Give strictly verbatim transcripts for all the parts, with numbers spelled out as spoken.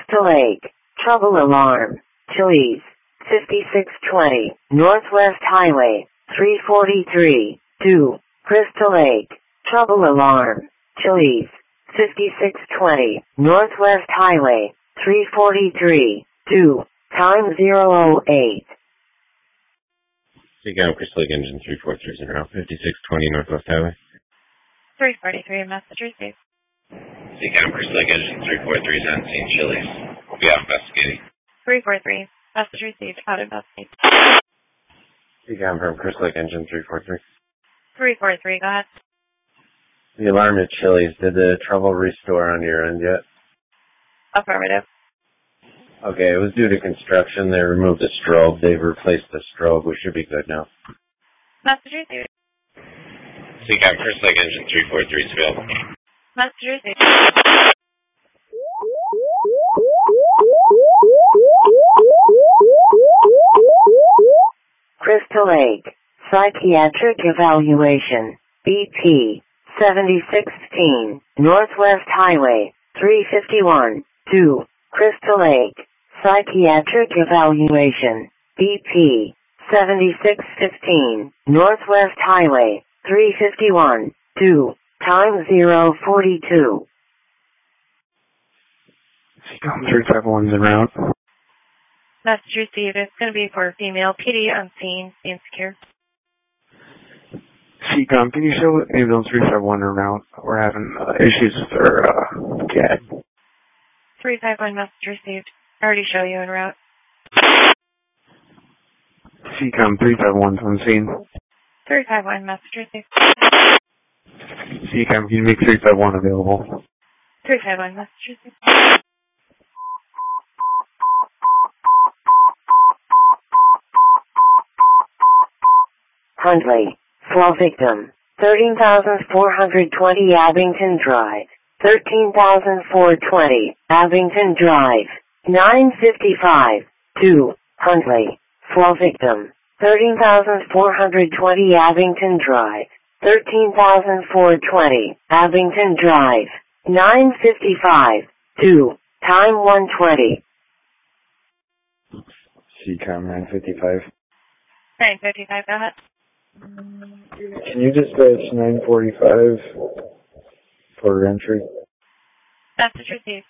Crystal Lake, trouble alarm, Chili's, fifty-six twenty, Northwest Highway, three forty-three, two, Crystal Lake, trouble alarm, Chili's, fifty-six twenty, Northwest Highway, three forty-three, two, time zero oh eight. Seacom Crystal Lake Engine three four three zero, fifty-six twenty Northwest Highway. three forty-three, message received. Seacom Crystal Lake Engine three four three is on scene, Chili's. We'll be out investigating. three four three, message received, out investigate. Seacom from Crystal Lake Engine three four three. three four three, go ahead. The alarm at Chili's, did the trouble restore on your end yet? Affirmative. Okay, it was due to construction. They removed the strobe. They've replaced the strobe. We should be good now. Message received. Seacom Crystal Lake Engine three four three is available. Message received. Crystal Lake, psychiatric evaluation, B P, seventy-six fifteen, Northwest Highway, three fifty-one, two, Crystal Lake, psychiatric evaluation, B P, seventy-six fifteen, Northwest Highway, three fifty-one, two, time zero forty-two. Seacom three five one is en route. Message received. It's going to be for a female P D unseen, being secure. Seacom, can you show ambulance three five one en route? We're having uh, issues with our uh, C A D. three five one, message received. I already show you en route. Seacom three five one is on scene. three five one, message received. Seacom, can you make three five one available? three five one, message received. Huntley, flow victim, thirteen thousand four hundred twenty Abington Drive, thirteen thousand four hundred twenty Abington Drive, nine fifty-five, two, Huntley, flow victim, thirteen thousand four hundred twenty Abington Drive, thirteen thousand four hundred twenty Abington Drive, nine fifty-five, two, time one twenty. Seacom nine fifty-five. nine fifty-five, go ahead. Can you dispatch nine forty-five for entry? Message received.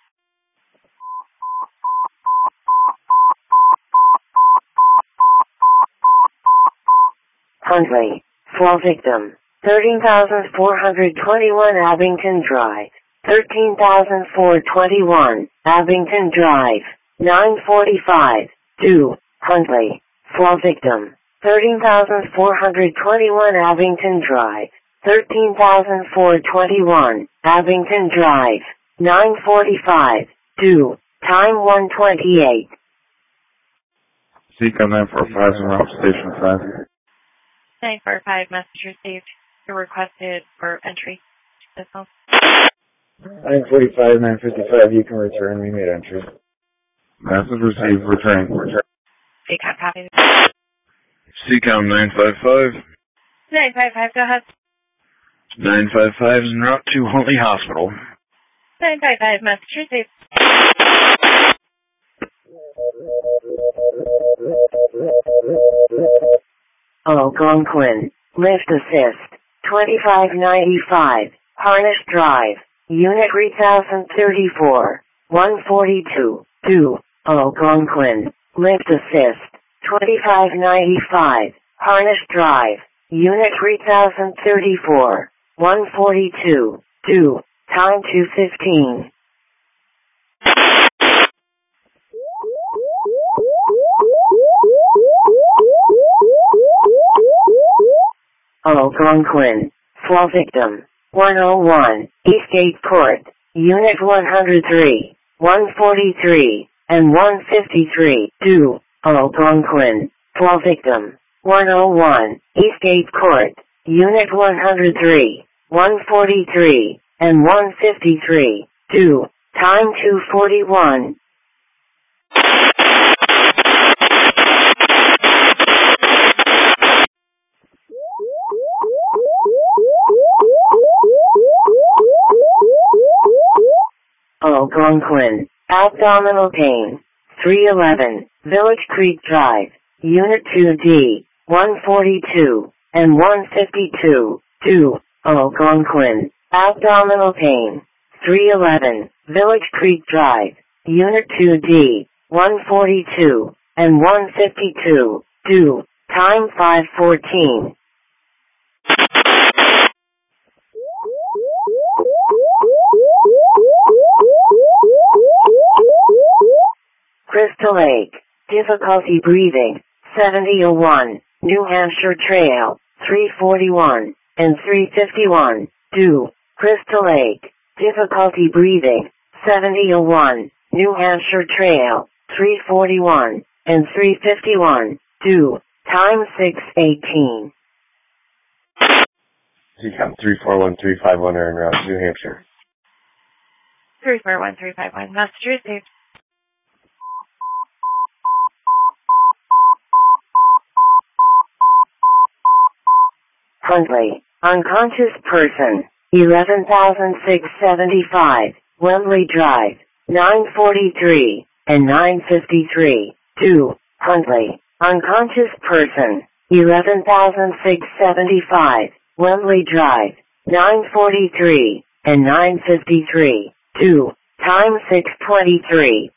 Huntley, flow victim, thirteen thousand four hundred twenty-one Abington Drive, thirteen thousand four hundred twenty-one Abington Drive, nine forty-five, two, Huntley, flow victim, thirteen thousand four hundred twenty-one Abington Drive, thirteen thousand four hundred twenty-one Abington Drive, nine forty-five, two, time one twenty-eight. Seacom nine forty-five en route station five. nine four five, message received. You're requested for entry. This home. nine forty-five, nine fifty-five, you can return. We made entry. Message received, return. Seacom copy. Seacom nine five five. nine five five, go ahead. nine five five is en route to Huntley Hospital. nine five five, message received. Algonquin, lift assist, twenty-five ninety-five, Harnish Drive, Unit three thousand thirty-four, one forty-two, two, Algonquin, lift assist, twenty-five ninety-five, Harnish Drive, Unit three thousand thirty-four, one forty-two, two, time two fifteen. Algonquin, flow victim, one oh one, Eastgate Court, Unit one hundred three, one forty-three, and one fifty-three, two, Algonquin, flow victim, one oh one, Eastgate Court, Unit one hundred three, one forty-three, and one fifty-three, two, time two forty-one. Algonquin, Abdominal pain. three eleven, Village Creek Drive, Unit two D, one forty-two, and one fifty-two, two, Algonquin. Abdominal pain. three eleven, Village Creek Drive, Unit two D, one forty-two, and one fifty-two, two, time five fourteen. Crystal Lake. Difficulty breathing. seventy oh one. New Hampshire Trail. three forty-one and three fifty-one. two. Crystal Lake. Difficulty breathing. seventy oh one. New Hampshire Trail. three forty-one and three fifty-one. two. Time six eighteen. C COM three four one three five one are en route to New Hampshire. three four one three five one, message received. Huntley. Unconscious person. eleven thousand six hundred seventy-five. Wembley Drive. nine forty-three and nine fifty-three. two. Huntley. Unconscious person. eleven thousand six hundred seventy-five. Wembley Drive. nine forty-three and nine fifty-three. two. Time six twenty-three.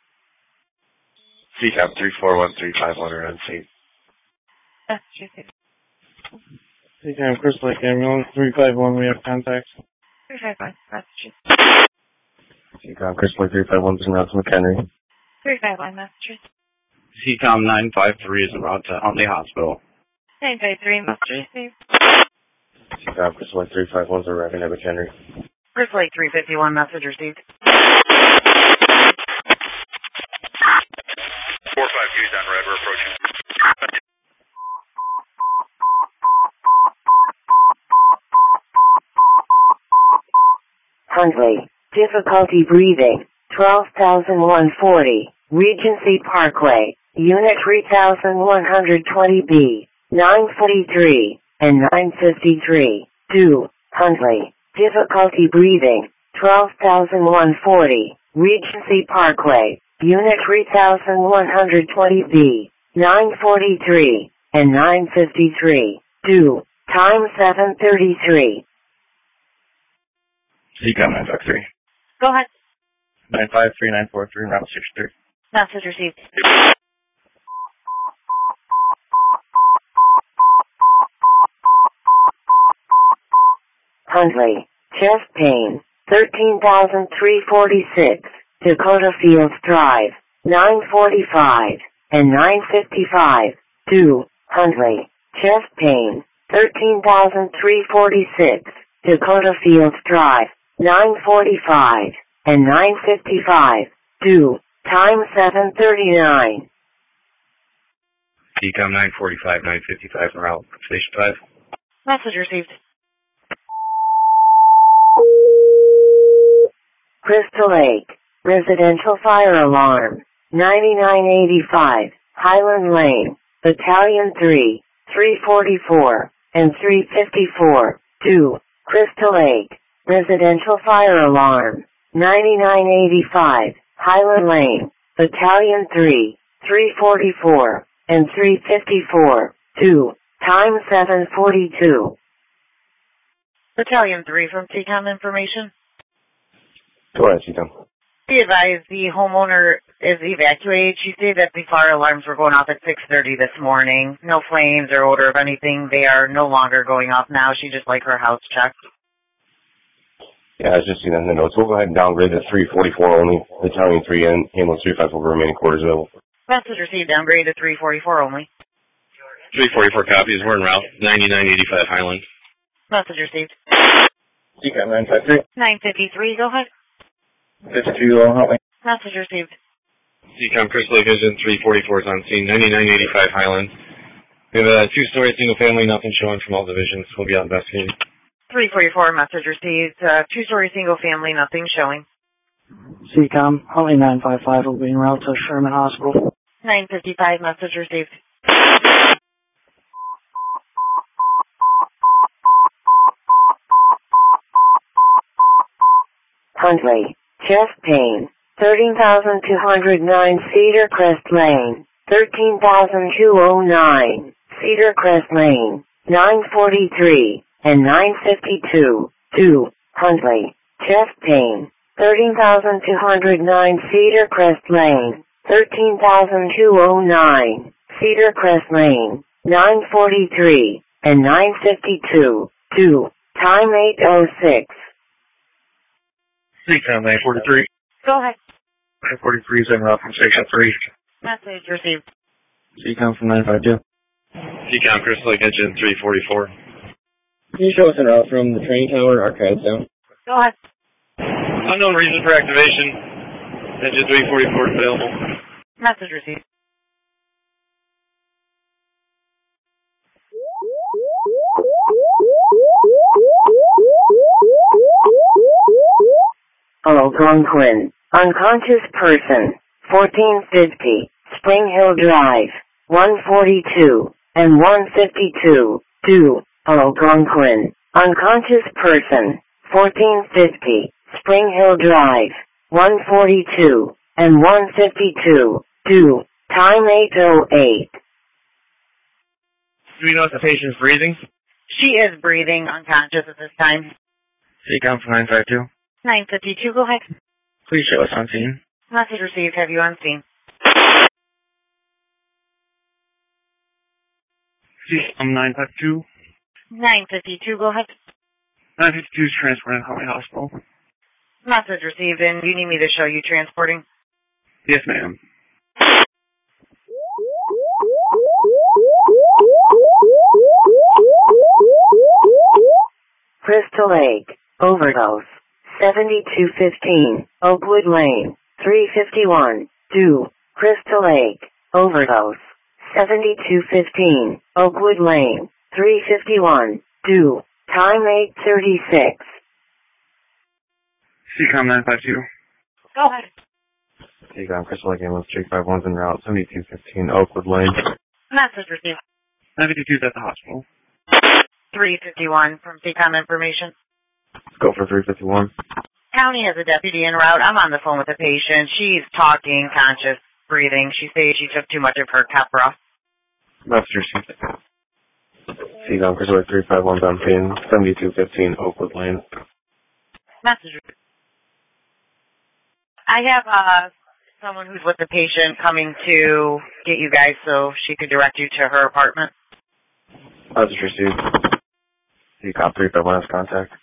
C COM three four one three five one are on scene. Message received. C COM Crystal Lake Ambulance three five one, we have contact. three five one, message. C COM Crystal Lake three five one is en route to McHenry. three five one, message. C COM nine five three is en route to Huntley Hospital. nine five three, message received. C COM Crystal Lake three five one is arriving at McHenry. Crystal Lake three fifty-one, message received. four five two is on red, we're approaching. Huntley. Difficulty breathing. twelve thousand one hundred forty. Regency Parkway. Unit three thousand one hundred twenty B. nine forty-three and nine fifty-three. two. Huntley. Difficulty breathing. twelve thousand one hundred forty. Regency Parkway. Unit three thousand one hundred twenty B. nine forty-three and nine fifty-three. two. Time seven thirty-three. C COM nine five three. Go ahead. nine five three nine four three, route six three. Message received. Huntley. Chest pain. thirteen thousand three hundred forty-six. Dakota Fields Drive. nine forty-five and nine fifty-five. two. Huntley. Chest pain. thirteen thousand three hundred forty-six. Dakota Fields Drive. nine forty-five and nine fifty-five. two. Time seven thirty-nine. C COM nine forty-five, nine fifty-five, en route Station five. Message received. Crystal Lake. Residential fire alarm. ninety-nine eighty-five. Highland Lane. Battalion three. three forty-four and three fifty-four. two. Crystal Lake. Residential fire alarm. ninety-nine eighty-five. Highland Lane. Battalion three. three forty-four and three fifty-four. two. Time seven forty-two. Battalion three from T COM information. Go ahead, C COM. Be advised, the homeowner is evacuated. She stated that the fire alarms were going off at six thirty this morning. No flames or odor of anything. They are no longer going off now. She just like her house checked. Yeah, I was just seeing that in the notes. We'll go ahead and downgrade to three forty-four only. Battalion three and ambulance three five will remaining quarters available. Message received, downgrade to three forty-four only. three forty-four copies, we're en route. ninety-nine eighty-five Highland. Message received. C COM nine five three. nine fifty-three, go ahead. fifty-two, uh, help me. Message received. C COM Crystal Lake Vision three forty-four is on scene. ninety-nine eighty-five Highland. We have a two-story single family, nothing showing from all divisions. We'll be out investigating. three forty-four, message received. Uh, two-story single family, nothing showing. C COM, Huntley nine five five will be en route to Sherman Hospital. nine fifty-five, message received. Huntley. Chest pain. thirteen thousand two hundred nine Cedar Crest Lane, thirteen thousand two hundred nine Cedar Crest Lane, nine forty-three, and nine fifty-two, two, Huntley, chest pain, thirteen thousand two hundred nine Cedar Crest Lane, thirteen thousand two hundred nine Cedar Crest Lane, nine forty-three, and nine fifty-two, two, time eight oh six. C COM nine forty-three. Go ahead. nine forty-three is en route from Station three. Message received. C COM from nine five two. C COM, Crystal Lake Engine three forty-four. Can you show us en route from the train tower, Arcade down? Go ahead. Unknown reason for activation. Engine three forty-four is available. Message received. Algonquin, unconscious person, fourteen fifty, Spring Hill Drive, one forty-two, and one fifty-two, two, Algonquin, unconscious person, fourteen fifty, Spring Hill Drive, one forty-two, and one fifty-two, two, time eight oh eight. Do we know if the patient's breathing? She is breathing, unconscious at this time. C COM from nine five two. nine fifty-two, go ahead. Please show us on scene. Message received. Have you on scene? C COM nine five two. nine fifty-two, go ahead. nine fifty-two is transported to Huntley Hospital. Message received. And you need me to show you transporting? Yes, ma'am. Crystal Lake, overdose, seventy-two fifteen, Oakwood Lane, three fifty-one, two, Crystal Lake, overdose, seventy-two fifteen, Oakwood Lane, three fifty-one, two, time eight thirty-six. C COM nine five two. Go ahead. C COM, Crystal Lake Ambulance three five one's en route, seventy-two fifteen, Oakwood Lane. Message received. nine fifty-two is at the hospital. three fifty-one from C COM information. Let's go for three fifty-one. County has a deputy en route. I'm on the phone with the patient. She's talking, conscious, breathing. She says she took too much of her Keppra. Message received. C COM, Crystal Lake three five one's on scene, seventy-two fifteen, Oakwood Lane. Message. I have uh someone who's with the patient coming to get you guys so she could direct you to her apartment. Message received. C COM three five one has contact.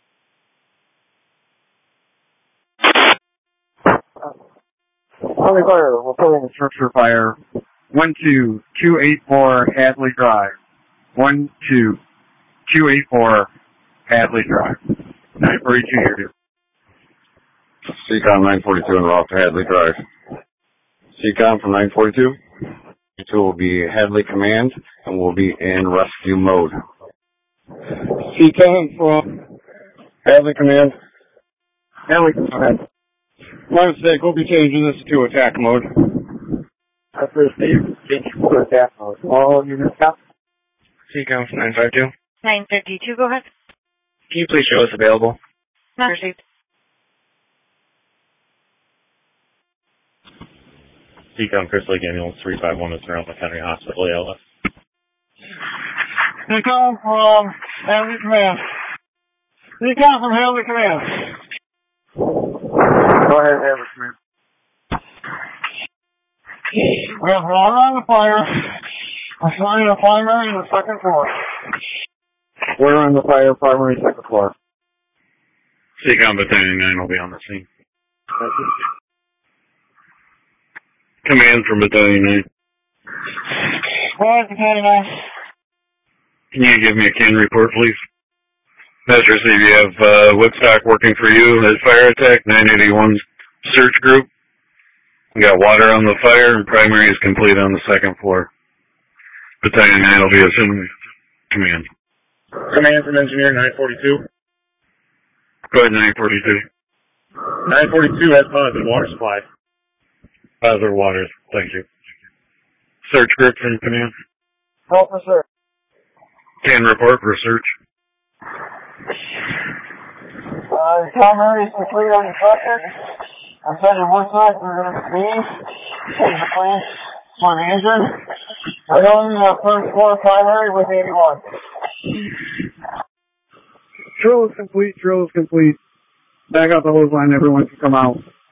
Huntley Fire, we're pulling a structure fire. one two two eight four Hadley Drive. one two two eight four Hadley Drive. nine forty-two here. C COM nine forty-two en route to Hadley Drive. C COM from nine forty-two. two will be Hadley Command and will be in rescue mode. C COM from Hadley Command. Hadley Command. My mistake, we'll be changing this to attack mode. That's for Steve. Change to attack mode. All units out. C COM from nine five two. nine fifty-two, go ahead. Can you please show us available? Message received. C COM, Crystal Lake Ambulance three five one is around McHenry Hospital, A L S. C COM from Hadley Command. C COM from Hadley Command. Go ahead, Hadley Command. We have water on the fire. We're showing the primary and the second floor. Water on the fire, primary, second floor. C COM Battalion nine will be on the scene. Command from Battalion nine. Go ahead, Battalion nine. Can you give me a can report, please? Measure, see if you have uh, Woodstock working for you as fire attack, nine eighty-one search group. We got water on the fire and primary is complete on the second floor. Battalion nine will be assuming command. Command from Engineer nine forty-two. Go ahead, nine forty-two. nine forty-two has positive water supply. Other waters, thank you. Search group from command. Call for search. Can report for search. Uh, primary is complete on the second. I'm sending one side, we're going to see, take the place for the injured. We're on the first floor primary with eighty-one. Drill is complete, drill is complete. Back out the hose line, everyone can come out.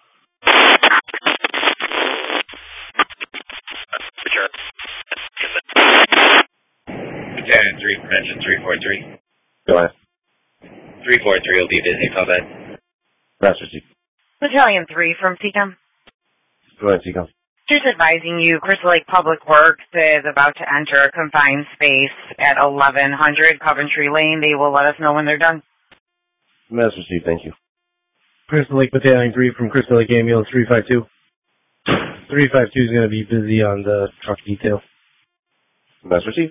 Battalion three, prevention three four three. Go ahead. three four three will be busy, call back. Master Chief. Battalion three from C COM. Go ahead, Seacom. Just advising you, Crystal Lake Public Works is about to enter a confined space at eleven hundred Coventry Lane. They will let us know when they're done. Master Chief, thank you. Crystal Lake Battalion three from Crystal Lake Ambulance three five two. three five two is going to be busy on the truck detail. Master Chief.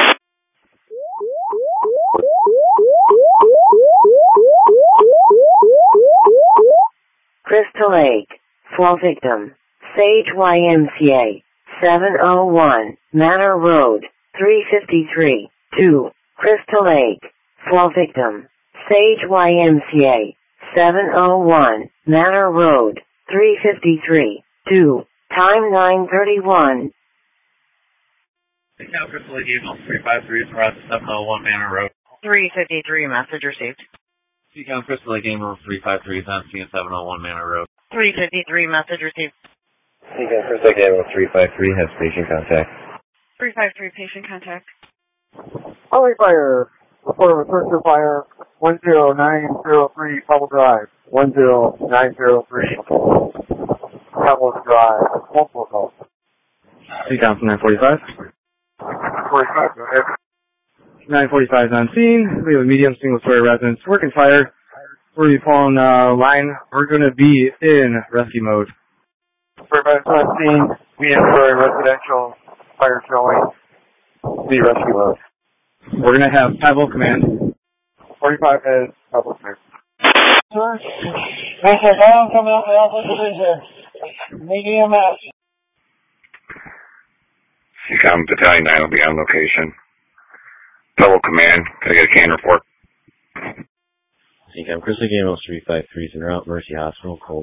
Crystal Lake, fall victim, Sage Y M C A, seven oh one, Manor Road, three fifty-three, two, Crystal Lake, fall victim, Sage Y M C A, seven oh one, Manor Road, three fifty-three, two, time nine thirty-one. Now, Crystal Lake Ambulance three five three across seven oh one Manor Road. three fifty-three, message received. Seacom Crystal Lake Ambulance three five three is on scene at seven oh one Manor Road. three fifty-three, message received. Seacom Crystal Lake Ambulance three five three has patient contact. three five three, patient contact. Highway fire. Report of a search for fire. one zero nine zero three Pebble Drive. one zero nine zero three Pebble Drive. Multiple calls. Seacom from nine forty-five. forty-five, go ahead. nine forty-five is on scene. We have a medium single-story residence working fire. We're going to be pulling uh, line. We're going to be in rescue mode. forty-five is on scene. Medium story residential fire showing. The rescue mode. We're going to have five oh command. forty-five is public command. Sir, Mister Down coming out the Alpha Division. Medium S. Seacom Battalion nine will be on location. Double command, can I get a can report? Seacom Crystal Lake Ambulance three five three is in route, Mercy Hospital, cold.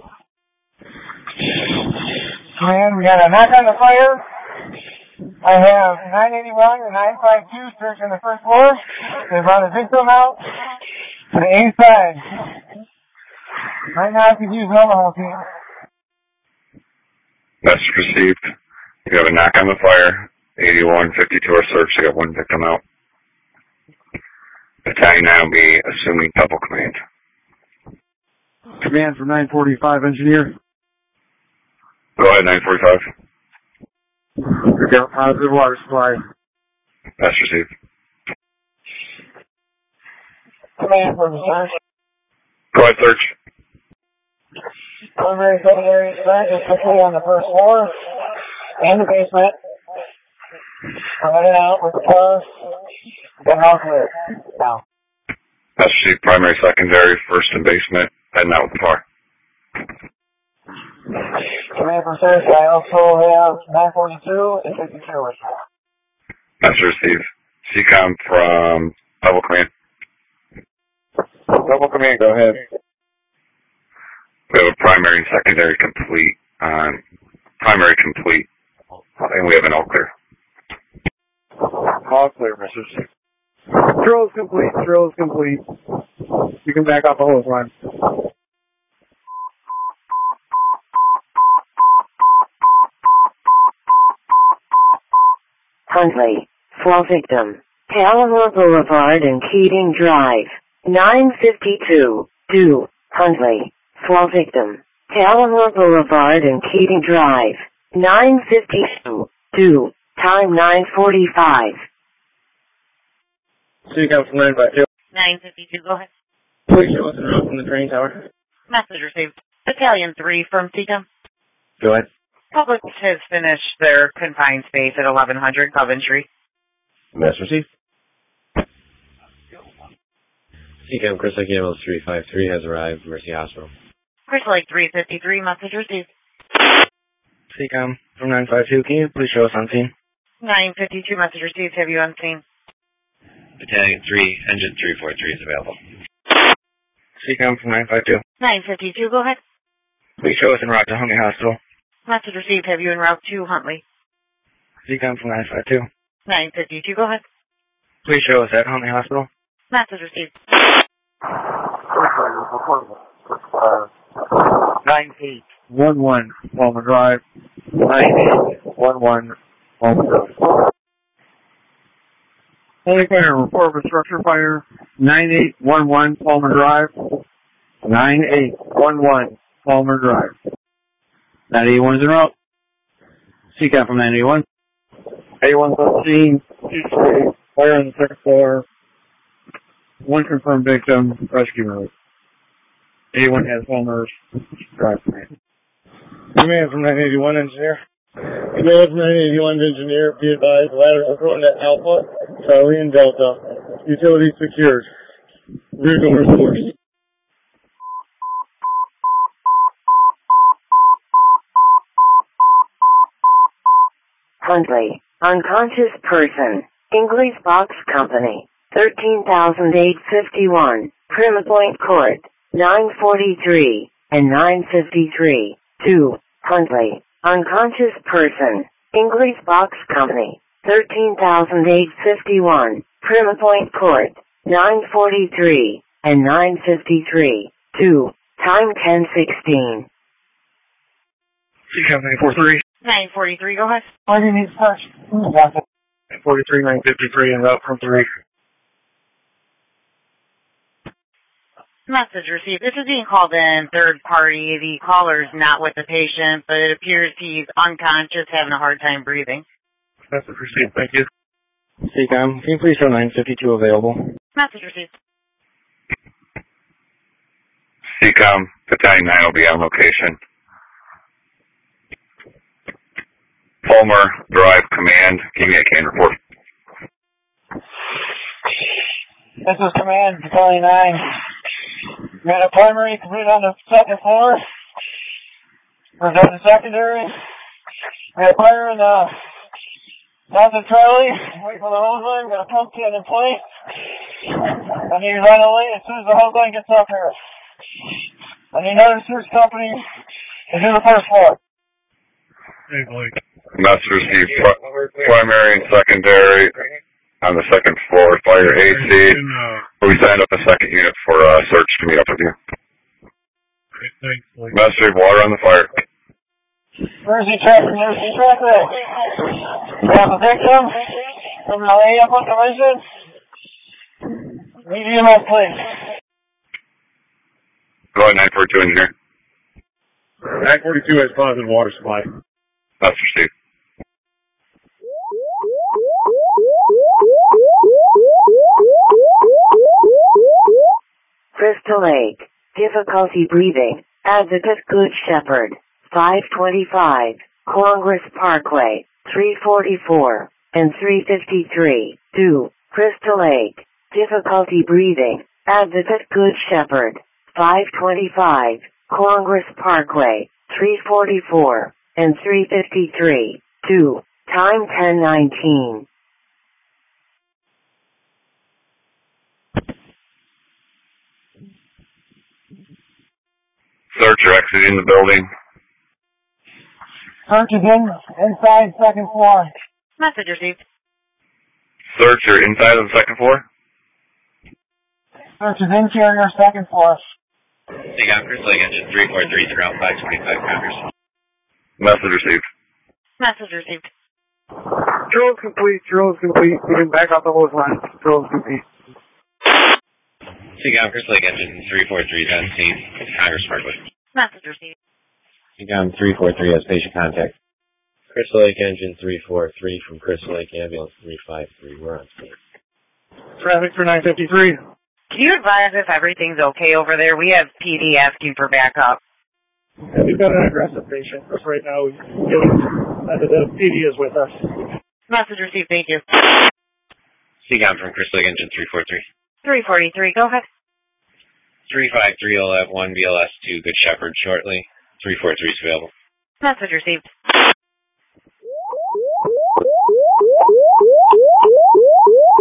Command, we got a knock on the fire. I have nine eighty-one and nine five two searching the first floor. They brought a victim out to the inside. Right now I could use an overhaul team. Message received. You have a knock on the fire. eighty-one fifty-two are searched. You got one victim out. Battalion nine will be assuming double command. Command from nine forty-five, engineer. Go ahead, nine forty-five. We got positive water supply. Message received. Command from the search. Go ahead, search. Primary secondary search is quickly on the first floor and the basement. I'm heading out with the cars. Getting all clear. Now. Message received. Primary, secondary, first and basement. Heading out with the car. Command from search, I also have nine forty-two and fifty-two with me. Message received. Seacom from double command. Double command, go ahead. We have a primary and secondary complete. Um, primary complete. And we have an all clear. All clear, message. Drill is complete, drill is complete. You can back off the hose line. Huntley, fall victim, Palomar Boulevard and Keating Drive, nine fifty-two, two, Huntley, fall victim, Palomar Boulevard and Keating Drive, nine fifty-two, two, time nine forty-five. Seacom from nine five two. nine fifty-two, go ahead. Please show us en route from the training tower. Message received. Battalion three from C COM. Go ahead. Public has finished their confined space at eleven hundred Coventry. Message received. Seacom Crystal Lake Ambulance three five three has arrived, Mercy Hospital. Crystal Lake three fifty-three, message received. Seacom from nine five two, can you please show us on scene? nine fifty-two, message received, have you on scene? Battalion three, engine three four three is available. Seacom from nine five two. nine fifty-two, go ahead. Please show us en route to Huntley Hospital. Message received. Have you en route to Huntley? C COM from nine five two. nine fifty-two, go ahead. Please show us at Huntley Hospital. Message received. Nine eight one one Palmer Drive. Nine eight one one Palmer Drive. Holy fire, report of a structure fire. Nine eight one one Palmer Drive. Nine eight one one Palmer Drive. nine eighty-one is en route. C COM from nine eighty-one. eighty-one seventeen, fire on the second floor. One confirmed victim, rescue mode. eighty-one has Palmer's drive command. Command from nine eighty-one engineer. Command from nine eighty-one engineer, be advised, ladder coordinate Alpha, Charlie and Delta. Utility secured. Rear door force. Huntley, unconscious person, English Box Company, thirteen thousand eight hundred fifty-one, Prima Point Court, nine forty-three, and nine fifty-three, two, Huntley, unconscious person, English Box Company, thirteen thousand eight hundred fifty-one, Prima Point Court, nine forty-three, and nine fifty-three, two, time ten sixteen. C COM nine forty-three. nine forty-three, go ahead. Why do you need touch? nine forty-three, nine fifty-three, and route from three. Message received. This is being called in third party. The caller's not with the patient, but it appears he's unconscious, having a hard time breathing. Message received. Thank you. C COM, can you please show nine fifty-two available? Message received. C COM, Battalion nine will be on location. Palmer Drive Command, give me a can report. This is Command, Battalion nine. We had a primary completed on the second floor. We're going to secondary. We had fire in the Johnson Charlie. Wait for the hose line. Got a pump can in place. I need to run away as soon as the hose line gets up here. I need another search company to do the first floor. Hey, Blake. Message received pri- primary and secondary on the second floor, fire A C. We signed up a second unit for uh, search to meet up with you. Message, water on the fire. Emergency traffic, emergency traffic. We have a victim from the A F collision. Need E M S, please. Go ahead, nine forty-two engineer. nine forty-two has positive water supply. That's received. Crystal Lake, difficulty breathing, Advocate Good Shepherd, five twenty-five, Congress Parkway, three forty-four, and three fifty-three, two, Crystal Lake, difficulty breathing, Advocate Good Shepherd, five twenty-five, Congress Parkway, three forty-four, and three fifty-three, two, time ten nineteen. Searcher exiting the building. Search again, inside second floor. Message received. Searcher inside of the second floor. Search is interior second floor. C COM, Chris Lake, engine three four three, route five twenty-five counters. Message received. Message received. Drill is complete, drill is complete. We can back out the hose line. Drill is complete. C COM, Chris Lake, engine three four three, on scene, Congress Parkway. Message received. C COM three four three has patient contact. Crystal Lake engine three four three from Crystal Lake ambulance three five three. We're on scene. Traffic for nine fifty-three. Can you advise if everything's okay over there? We have P D asking for backup. Yeah, we've got an aggressive patient. Right now, we, uh, the P D is with us. Message received, thank you. C COM from Crystal Lake, engine three four three. three forty-three, go ahead. three five three will have one B L S two Good Shepherd shortly. three four three is available. Message received.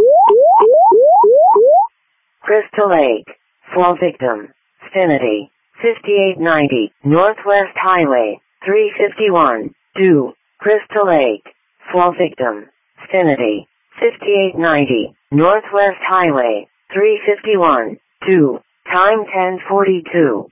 Crystal Lake, fall victim, Finity, fifty-eight ninety, Northwest Highway, three fifty-one, due, Crystal Lake, fall victim, vicinity, fifty-eight ninety, Northwest Highway, three fifty-one, due, time ten forty-two.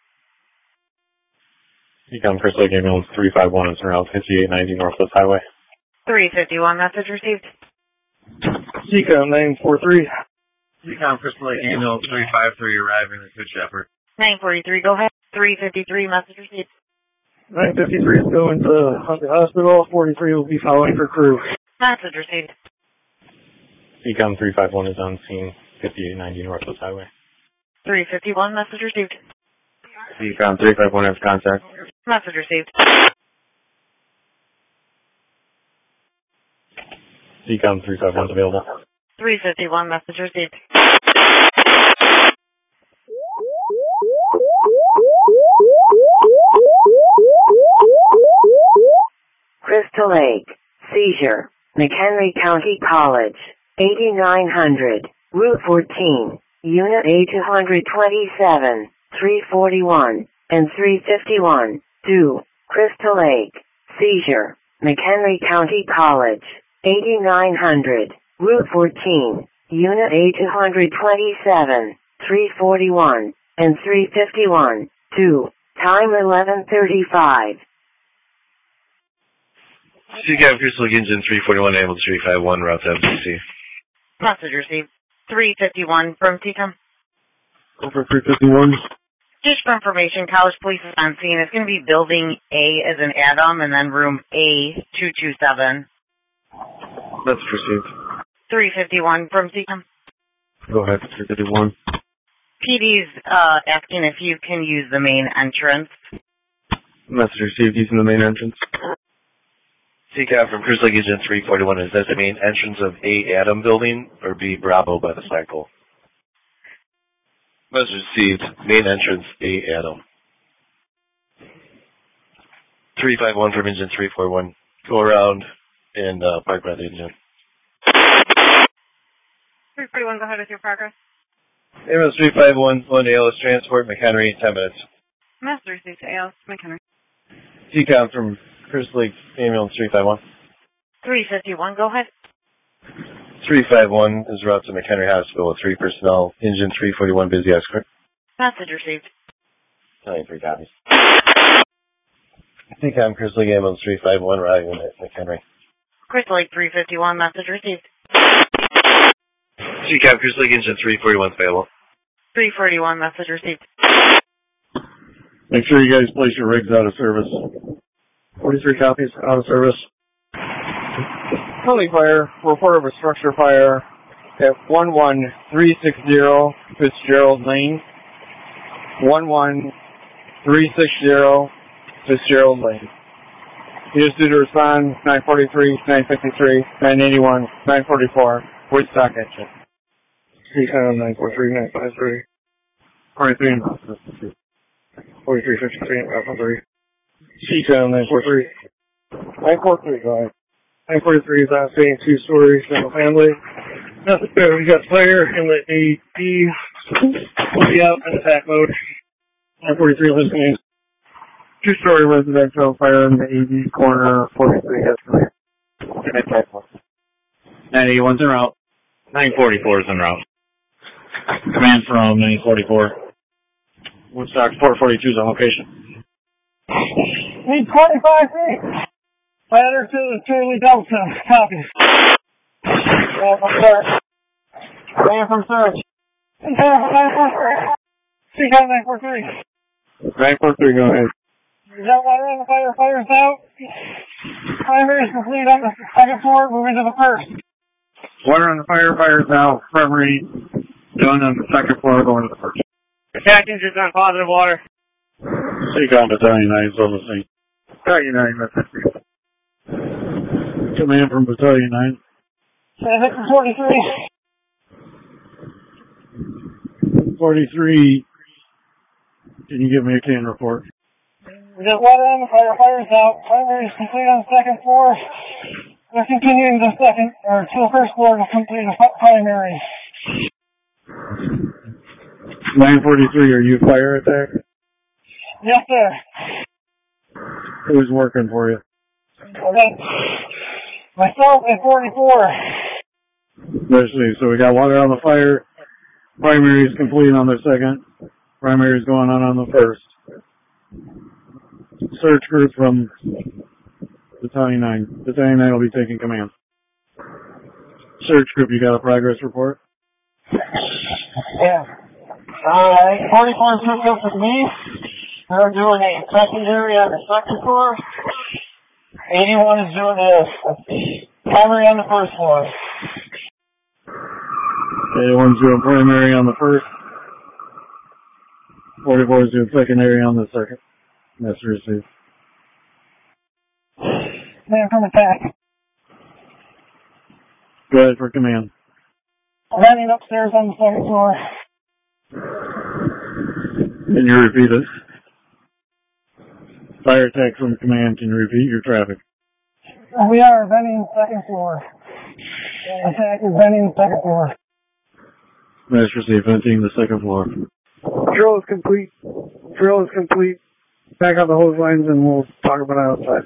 Ecom Crystal Lake Ambulance three five one is around fifty-eight ninety Northwest Highway. three fifty-one, message received. Ecom nine four three. Ecom Crystal Lake Ambulance three five three arriving at Good Shepherd. nine forty-three, go ahead. three fifty-three, message received. nine fifty-three is going to the hospital. forty-three will be following for crew. Message received. Ecom three five one is on scene, fifty-eight ninety Northwest Highway. three fifty-one, message received. Ecom three five one has contact. Message received. Ecom three five one is available. three fifty-one, message received. Crystal Lake, seizure, McHenry County College, eighty-nine hundred, Route fourteen, Unit A two twenty-seven, three forty-one, and three fifty-one, due, Crystal Lake, seizure, McHenry County College, eighty-nine hundred, Route fourteen, Unit A two twenty-seven, three forty-one, and three fifty-one, due, time eleven thirty-five. Ecom Crystal Lake Engine three forty-one, ambulance three five one, route to M C C. Message received. three fifty-one from T COM. Over three fifty-one. Just for information, College Police is on scene. It's going to be building A as in Adam and then room A two two seven. That's received. three fifty-one from T COM. Go ahead, three fifty-one. P D's uh, asking if you can use the main entrance. Message received using the main entrance. C CAP from Crystal Lake Engine three forty-one, is that the main entrance of A Adam building or B Bravo by the cycle? Message received, main entrance A Adam. three five one from Engine three forty-one, go around and uh, park by the engine. three forty-one, go ahead with your progress. Ambulance three five one, one A L S transport, McHenry, ten minutes. Master received to A L S McHenry. C CAP from Crystal Lake Ambulance three five one. three fifty-one, go ahead. three five one is route to McHenry Hospital with three personnel. Engine three forty-one, busy escort. Message received. ninety-three copies. C CAP Crystal Lake Ambulance three five one, arriving at McHenry. Crystal Lake three fifty-one, message received. C CAP Crystal Lake Engine three forty-one, available. three forty-one, message received. Make sure you guys place your rigs out of service. forty-three copies out of service. County Fire, report of a structure fire at one one three six zero Fitzgerald Lane. one one three six zero Fitzgerald Lane. Units due to respond nine forty-three, nine fifty-three, nine eighty-one, nine forty-four, Woodstock engine. C COM nine four three, nine five three, forty-three, forty-three fifty-three, nine five three. C COM nine four three. nine four three, go ahead. nine forty-three is on scene, two stories, single family. Nothing there, we got fire in the A D. We'll be out in attack mode. nine forty-three listening. Two story residential fire in the A D corner, forty-three escalator. In attack mode. nine eighty-one's en route. nine forty-four is en route. Command from nine forty-four. Woodstock four forty-two is on location. Need twenty-five feet. Ladder to the Charlie Delta. Copy. Man from search. Man from search. nine four three. C COM nine four three. nine four three, go ahead. Is that water on the fire? Fire's out. Primary is complete on the second floor. Moving to the first. Water on the fire, fire's out. Primary done on the second floor, going to the first. Attack engines on positive water. C COM Battalion nine is on the scene. Battalion nine, message. Command from Battalion nine. Hit from forty-three. forty-three. Can you give me a can report? We got water on the fire. Fire's out. Primary is complete on the second floor. We're continuing to the second, or to the first floor to complete the primary. nine forty-three, are you fire attack? Yes, sir. Who's working for you? Okay. Myself and forty-four. Let's see. So we got water on the fire. Primary is complete on the second. Primary is going on on the first. Search group from Battalion nine. Battalion nine will be taking command. Search group, you got a progress report? Yeah. Alright, forty-four is hooked up with me. They're doing a secondary on the second floor. eighty-one is doing a primary on the first floor. eighty-one is doing primary on the first. forty-four is doing secondary on the second. That's received. Man from attack. Go ahead for command. Running upstairs on the second floor. Can you repeat it? Fire attack from command. Can you repeat your traffic? We are venting the second floor. Attack is venting the second floor. That's received. Venting the second floor. Drill is complete. Drill is complete. Back on the hose lines and we'll talk about it outside.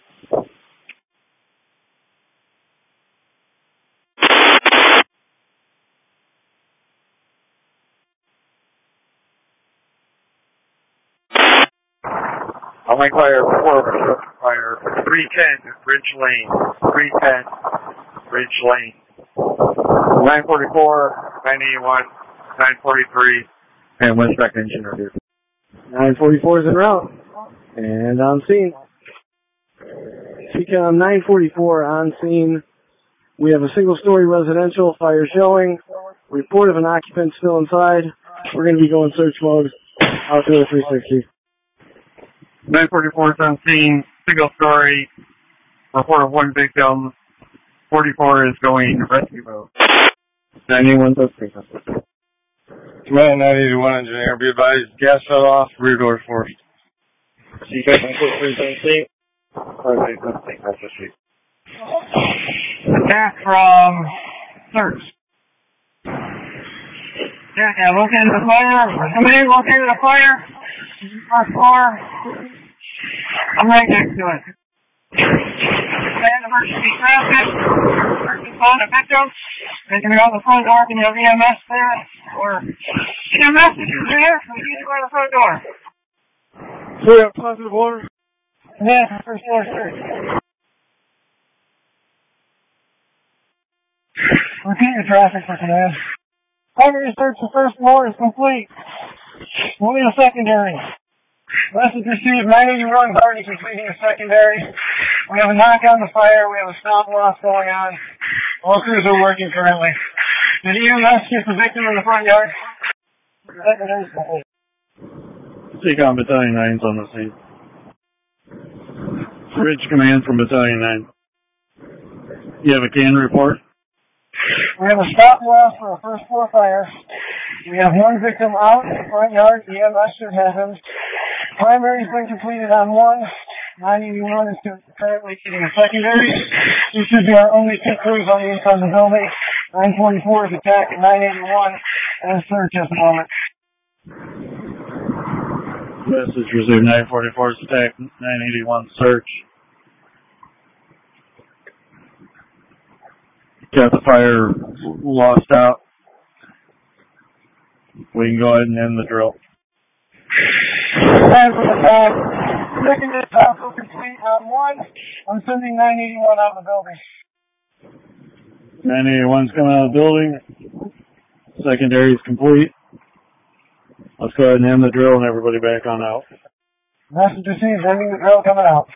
On my fire, four, fire, three ten, Ridge Lane, three ten, Ridge Lane. nine forty-four, nine eighty-one, nine forty-three, and one spec engine review. nine forty-four is en route. And on scene. C COM nine forty-four on scene. We have a single story residential, fire showing. Report of an occupant still inside. We're going to be going search mode. Out to the three sixty. nine forty-four is on scene, single story, report of one victim. forty-four is going rescue mode. nine eighty-one suspect. Command nine eighty-one engineer, be advised, gas fell off, rear door forced. C COM nine forty-three is on scene. Attack from search. Yeah, yeah, located the fire. Come in, located the fire. First floor. I'm right next to it. Stand emergency traffic. Emergency phone a victim. Taking it out the front door. Can you have E M S there? Or E M S is there? We need to go to the front door. So we have positive order. Yeah, first floor search. Repeat your traffic for command. Primary search the first floor is complete. Only a secondary. Message received, nine eighty-one is already completing a secondary. We have a knock on the fire. We have a stop loss going on. All crews are working currently. Did E M S get the victim in the front yard? Secondary's complete. C COM Battalion nine is on the scene. Ridge command from Battalion nine. You have a can report? We have a stop loss for a first floor fire. We have one victim out in the front yard. E M S should have him. Primary's been completed on one. nine eighty-one is currently getting a secondary. This should be our only two crews on the inside of the building. nine forty-four is attacked at nine eighty-one and search at the moment. Message received, nine forty-four is attacked, nine eighty-one search. Got the fire lost out. We can go ahead and end the drill. And for the back, second is also complete on one. I'm sending nine eighty-one out of the building. nine eighty-one's coming out of the building. Secondary is complete. Let's go ahead and end the drill and everybody back on out. Message received, ending the drill, coming out.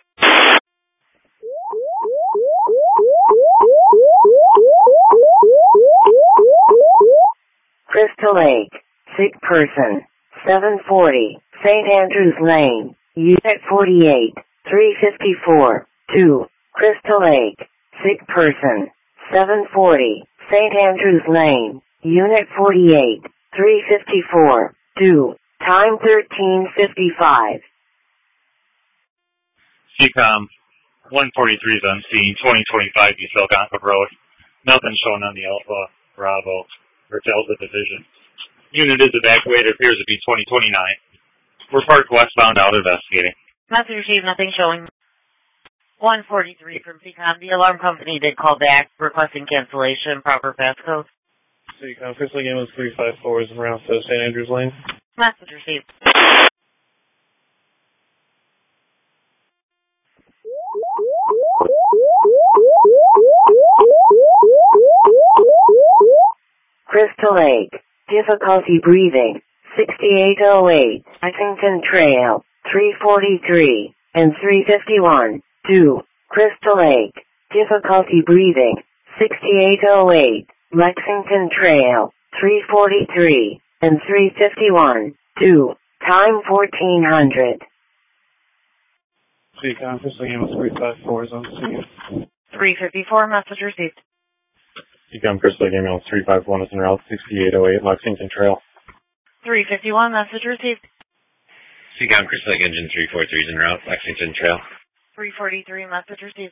Crystal Lake, sick person, seven forty, Saint Andrews Lane, Unit forty-eight, three fifty-four, two, Crystal Lake, sick person, seven forty, Saint Andrews Lane, Unit forty-eight, three fifty-four, two, time thirteen fifty-five. C COM one forty-three is on scene, twenty twenty-five East Algonquin Road. Nothing shown on the Alpha, Bravo, or Delta division. Unit is evacuated, appears to be twenty twenty-nine. We're parked westbound out investigating. Message received, nothing showing. one forty-three from C COM. The alarm company did call back requesting cancellation, proper passcode. C COM, Crystal Lake Ambulance three five four is en route to Saint Andrews Lane. Message received. Crystal Lake, difficulty breathing, sixty-eight oh eight, Lexington Trail, three forty-three, and three fifty-one, two, Crystal Lake, difficulty breathing, sixty-eight oh eight, Lexington Trail, three forty-three, and three fifty-one, two, time fourteen hundred. C COM, Crystal Lake Ambulance three five four is on scene. three fifty-four, message received. C COM, Crystal Lake Ambulance three five one is en route, sixty-eight oh eight Lexington Trail. three fifty-one, message received. C COM, Crystal Lake Engine three forty-three is en route, Lexington Trail. three forty-three, message received.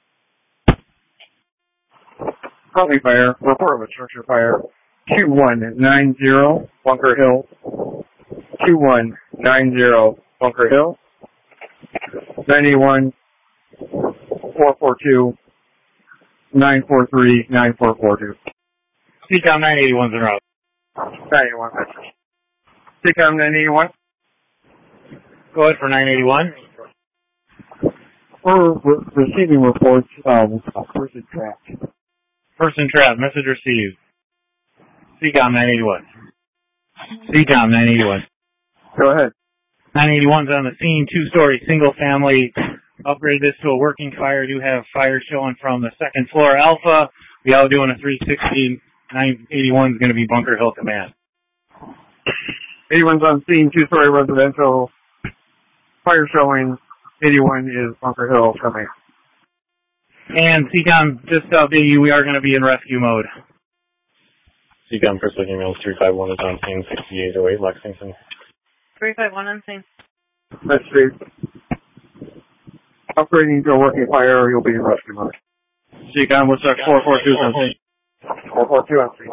Friendly fire, report of a structure fire, two one nine zero, Bunker Hill, two one nine zero, Bunker Hill, nine eight one, four four two, nine four three, nine four four two. C COM nine eighty-one's en route. nine eighty-one, C COM nine eighty-one. Go ahead for nine eighty-one. We're re- receiving reports of a person trapped. Person trapped, message received. C COM nine eighty-one. C COM nine eighty-one. Go ahead. nine eighty-one's on the scene, two-story, single-family. Upgraded this to a working fire. Do have fire showing from the second floor Alpha. We are doing a three sixty. nine eighty-one's going to be Bunker Hill Command. eighty-one's on scene, two-story residential. Fire showing. eighty-one is Bunker Hill coming. And C COM, just to update you, we are going to be in rescue mode. C COM, Crystal Lake Ambulance three five one is on scene, sixty-eight oh eight Lexington. three five one on scene. That's safe. Upgrading to a working fire, you'll be in rescue mode. C COM, what's our four four two on scene? four four two on scene.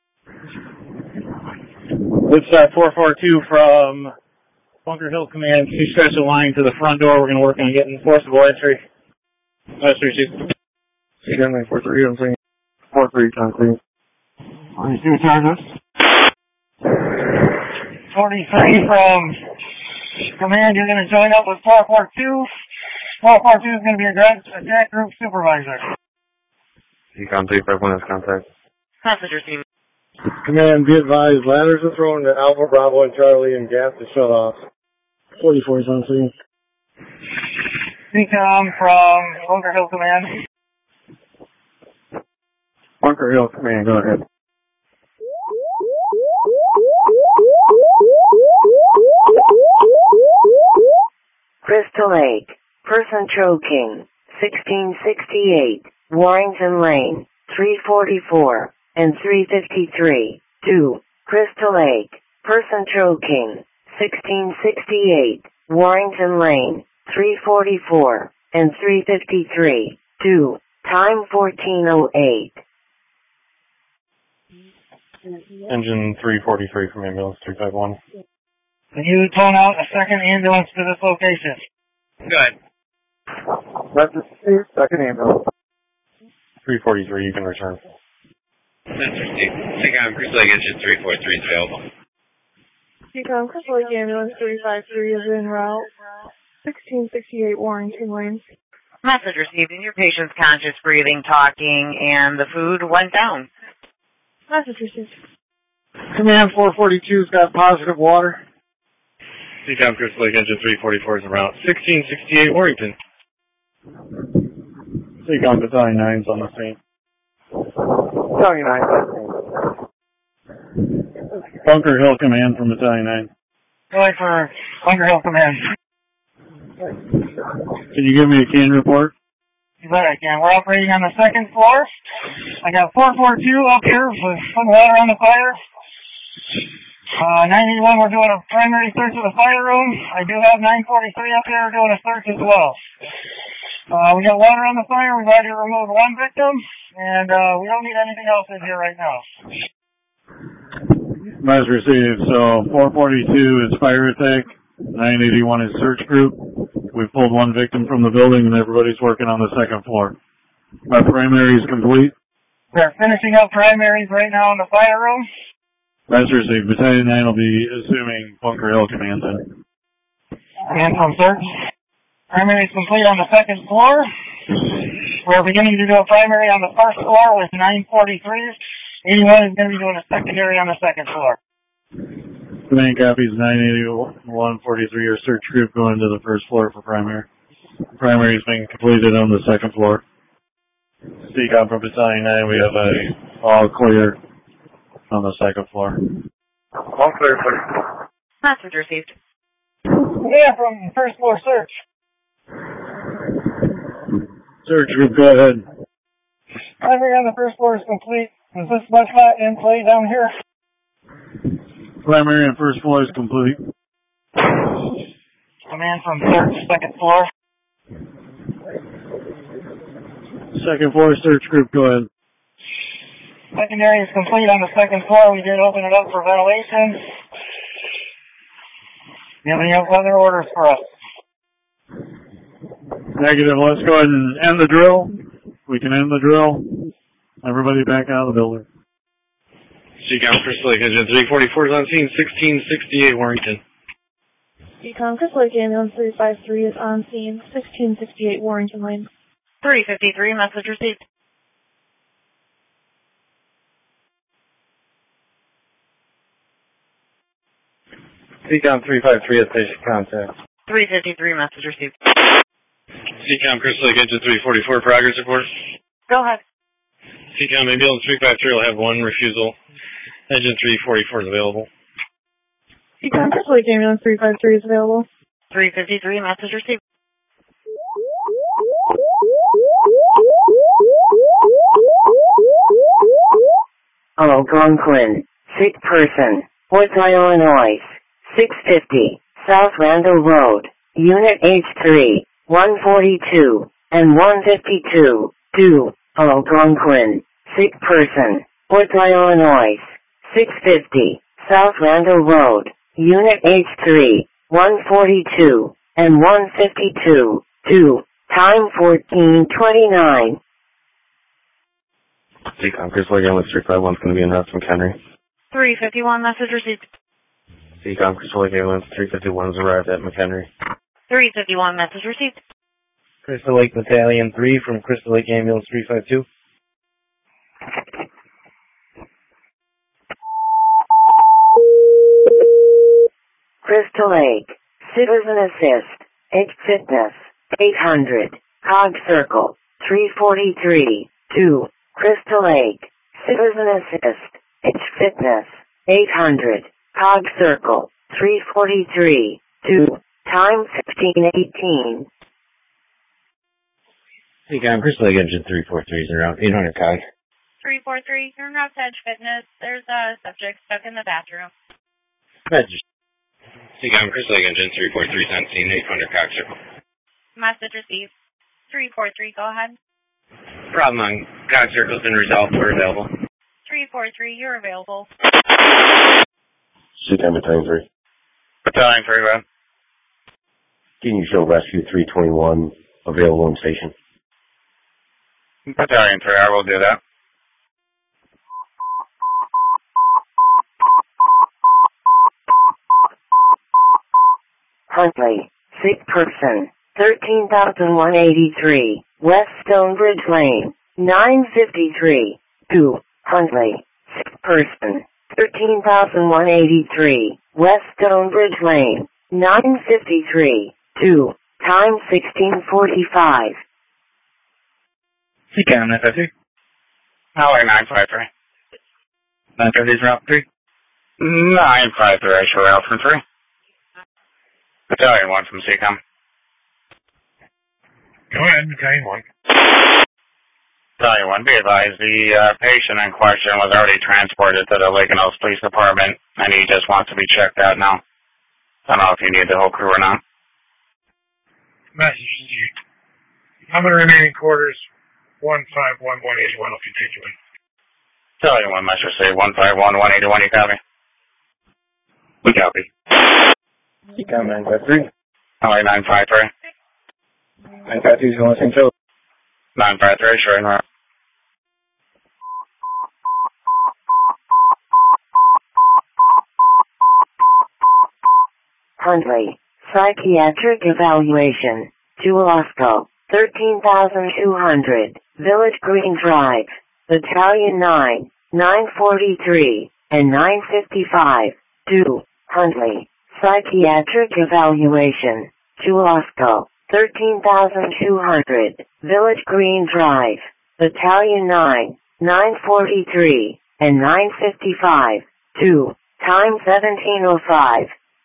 Woodstock four four two from Bunker Hill Command. Please stretch the line to the front door. We're going to work on getting forcible entry. That's three two. C COM nine four three on scene. four three on scene. Are you seeing charges? forty-three from Command, you're going to join up with four four two. four four two is going to be a attack, attack group supervisor. C COM three five one has contact. Message received. Command, be advised, ladders are thrown to Alpha, Bravo, and Charlie, and gas is shut off. forty-four is on scene. C COM from Bunker Hill Command. Bunker Hill Command, go ahead. Crystal Lake, person choking, sixteen sixty-eight, Warrington Lane, three forty-four, and three fifty-three, two, Crystal Lake, person choking, sixteen sixty-eight, Warrington Lane, three forty-four, and three fifty-three, two, time fourteen oh eight. Engine three forty-three from ambulance three five one. Can you tone out a second ambulance to this location? Good. That's the second ambulance. three forty-three, you can return. That's received. C COM, Crystal Lake Engine three forty-three is available. C COM, Crystal Lake Ambulance three five three is en route. sixteen sixty-eight Warrington Lane. Message received. Your patient's conscious, breathing, talking, and the food went down. Message received. Command four forty-two's got positive water. C COM, Crystal Lake Engine three forty-four is en route, sixteen sixty-eight Warrington. C COM Battalion nine's on the scene. Battalion nine. Bunker Hill Command from Battalion nine. Go ahead for Bunker Hill Command. Can you give me a can report? You bet I can. We're operating on the second floor. I got four four two up here with some water on the fire. Uh, nine eighty-one, we're doing a primary search of the fire room. I do have nine forty-three up there doing a search as well. Uh, we got water on the fire. We've already removed one victim, and uh, we don't need anything else in here right now. Message received. So four forty-two is fire attack. nine eighty-one is search group. We've pulled one victim from the building and everybody's working on the second floor. Our primary is complete. We're finishing up primaries right now in the fire room. That's received. Battalion nine will be assuming Bunker Hill command then. And from search. Primary is complete on the second floor. We're beginning to do a primary on the first floor with nine forty-three. eighty-one is going to be doing a secondary on the second floor. Command copies nine eighty-one forty-three, your search group going to the first floor for primary. Primary is being completed on the second floor. C COM from Battalion nine, we have a all clear on the second floor. All clear, please. Message received. Yeah, from first floor search. Search group, go ahead. Primary on the first floor is complete. Is this much not in play down here? Primary on first floor is complete. Command from search, second floor. Second floor search group, go ahead. Secondary is complete on the second floor. We did open it up for ventilation. Do you have any other orders for us? Negative. Let's go ahead and end the drill. We can end the drill. Everybody back out of the building. C COM Crystal Lake Engine three forty-four is on scene, sixteen sixty-eight Warrington. C COM Crystal Lake Ambulance three five three is on scene, sixteen sixty-eight Warrington Lane. three fifty-three, message received. C COM three five three at station contact. three fifty-three, message received. C COM Crystal Lake Engine three forty-four, progress report. Go ahead. C COM Ambulance three five three will have one refusal. Engine three forty-four is available. C COM Crystal Lake Ambulance three five three is available. three fifty-three, message received. Algonquin, sick person, Portsmouth, Illinois, six fifty, South Randall Road, Unit H three, one forty-two, and one fifty-two, two, Algonquin, sick person, Portsmouth, Illinois, six fifty, South Randall Road, Unit H three, one forty-two, and one fifty-two, two, time fourteen twenty-nine. C COM Crystal Lake Ambulance three five one is going to be in route from McHenry. three fifty-one, message received. C COM Crystal Lake Ambulance three fifty-one has arrived at McHenry. three fifty-one, message received. Crystal Lake Battalion three from Crystal Lake Ambulance three five two. Crystal Lake, Citizen Assist, H Fitness, eight hundred, Cog Circle, three forty-three, two, Crystal Lake, Citizen Assist, H Fitness, eight hundred, Cog Circle, three forty-three, two, time fifteen eighteen. C COM Crystal Lake Engine three forty-three is around eight hundred Cog. three four three, you're not Edge Fitness. There's a subject stuck in the bathroom. Message. C COM Crystal Lake Engine three forty-three is on scene, eight hundred Cog Circle. Message received. three four three, go ahead. Problem on Cog Circle's been resolved. We're available. three four three, you're available. C COM Battalion three. Battalion three, man. Can you show Rescue three twenty-one available in station? Battalion three, I will do that. Huntley, sick person, thirteen thousand one eighty-three, West Stonebridge Lane, nine fifty-three, two, Huntley, sick person, thirteen thousand one eighty-three, West Stonebridge Lane, nine fifty-three, two, time sixteen forty-five. C COM nine five three. L A nine five three. nine five three is route three. nine five three, I show out from three. Battalion one from C COM. Go ahead, Battalion one. Battalion one, be advised, the uh, patient in question was already transported to the Lake and Oaks Police Department, and he just wants to be checked out now. I don't know if you need the whole crew or not. Message received. How many remaining quarters? one five one one eight one will continue. Battalion one, message say one five one one eight one, you copy? We copy. C COM nine five three. L A nine five three. nine five two, Zone Saint Joe. nine five three, sure and route. Huntley, psychiatric evaluation, Julasco, thirteen thousand two hundred, Village Green Drive, Battalion nine, nine forty-three, and nine fifty-five, two, Huntley, psychiatric evaluation, Julasco, thirteen thousand two hundred, Village Green Drive, Battalion nine, nine forty-three, and nine fifty-five, two, time seventeen oh five.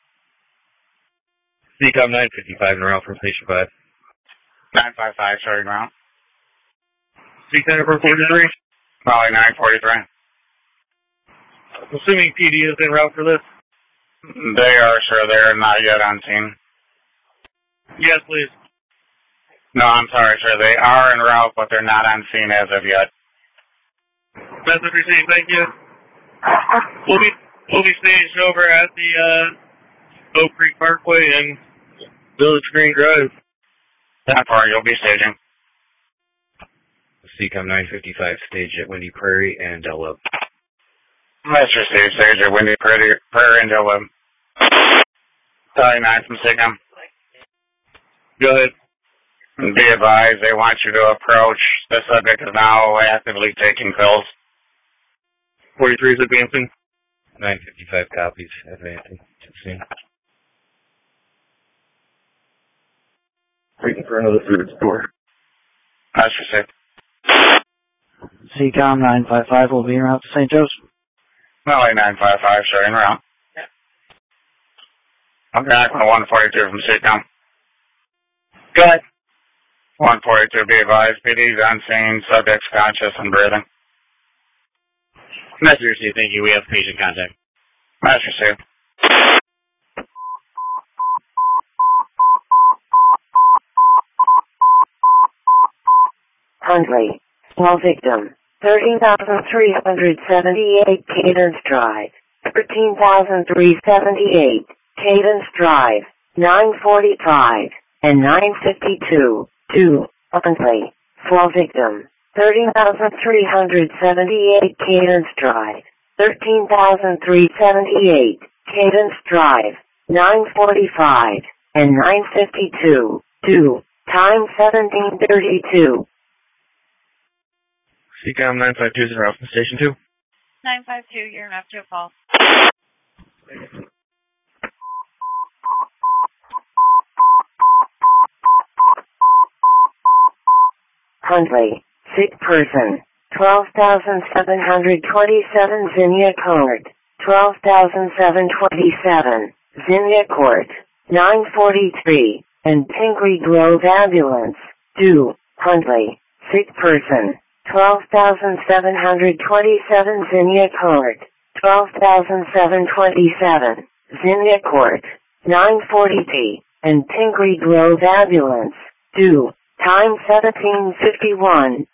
C COM nine fifty-five and route from Station five. nine five five, sorry, ground. C Center for forty-three. L A nine forty-three. Assuming P D is en route for this? They are, sir. They are not yet on scene. Yes, please. No, I'm sorry, sir. They are en route, but they're not on scene as of yet. Message received. Thank you. We'll be, we'll be staged over at the, uh, Oak Creek Parkway and Village Green Drive. That's where you'll be staging. C COM nine fifty-five staged at Windy Prairie and Del Webb. That's received, stage at Windy Prairie, Prairie and Del Webb. nine from C COM. Go ahead. Be advised, they want you to approach. The subject is now actively taking pills. forty-three is advancing. nine fifty-five copies, advancing. Soon. Waiting for another food store. That's received. C COM nine five five will be en route to Saint Joe's. L A nine five five, sure, en route. I'm back with one forty-two from C COM. Go ahead. one forty-two, be advised, P D's on scene, subject's conscious and breathing. Message received, thank you. We have patient contact. That's received. Huntley, small victim, thirteen thousand three hundred seventy-eight Cadence Drive, thirteen thousand three hundred seventy-eight Cadence Drive, nine forty-five, and nine fifty-two, two, Huntley, small victim, thirteen thousand three hundred seventy-eight Cadence Drive, thirteen thousand three hundred seventy-eight Cadence Drive, nine forty-five, and nine fifty-two, two, time seventeen thirty-two. C COM nine five two is en route from Station two. nine five two, you're up to a call. Huntley, sick person, twelve thousand seven hundred twenty-seven Zinnia Court, twelve thousand seven hundred twenty-seven, Zinnia Court, nine forty-three, and Pingree Grove Ambulance, two, Huntley, sick person, twelve thousand seven hundred twenty-seven Zinnia Court, twelve thousand seven hundred twenty-seven, Zinnia Court, nine forty-three, and Pingree Grove Ambulance, two, time seventeen fifty-one.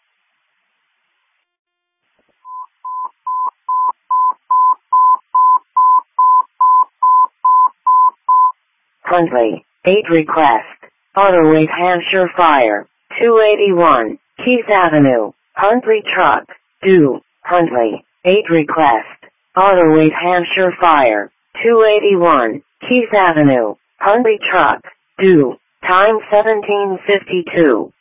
Huntley, eight request, Autoway Hampshire Fire, two eighty-one, Keith Avenue, Huntley Truck, two, Huntley, eight request, Autoway Hampshire Fire, two eighty-one, Keith Avenue, Huntley Truck, two, time seventeen fifty-two.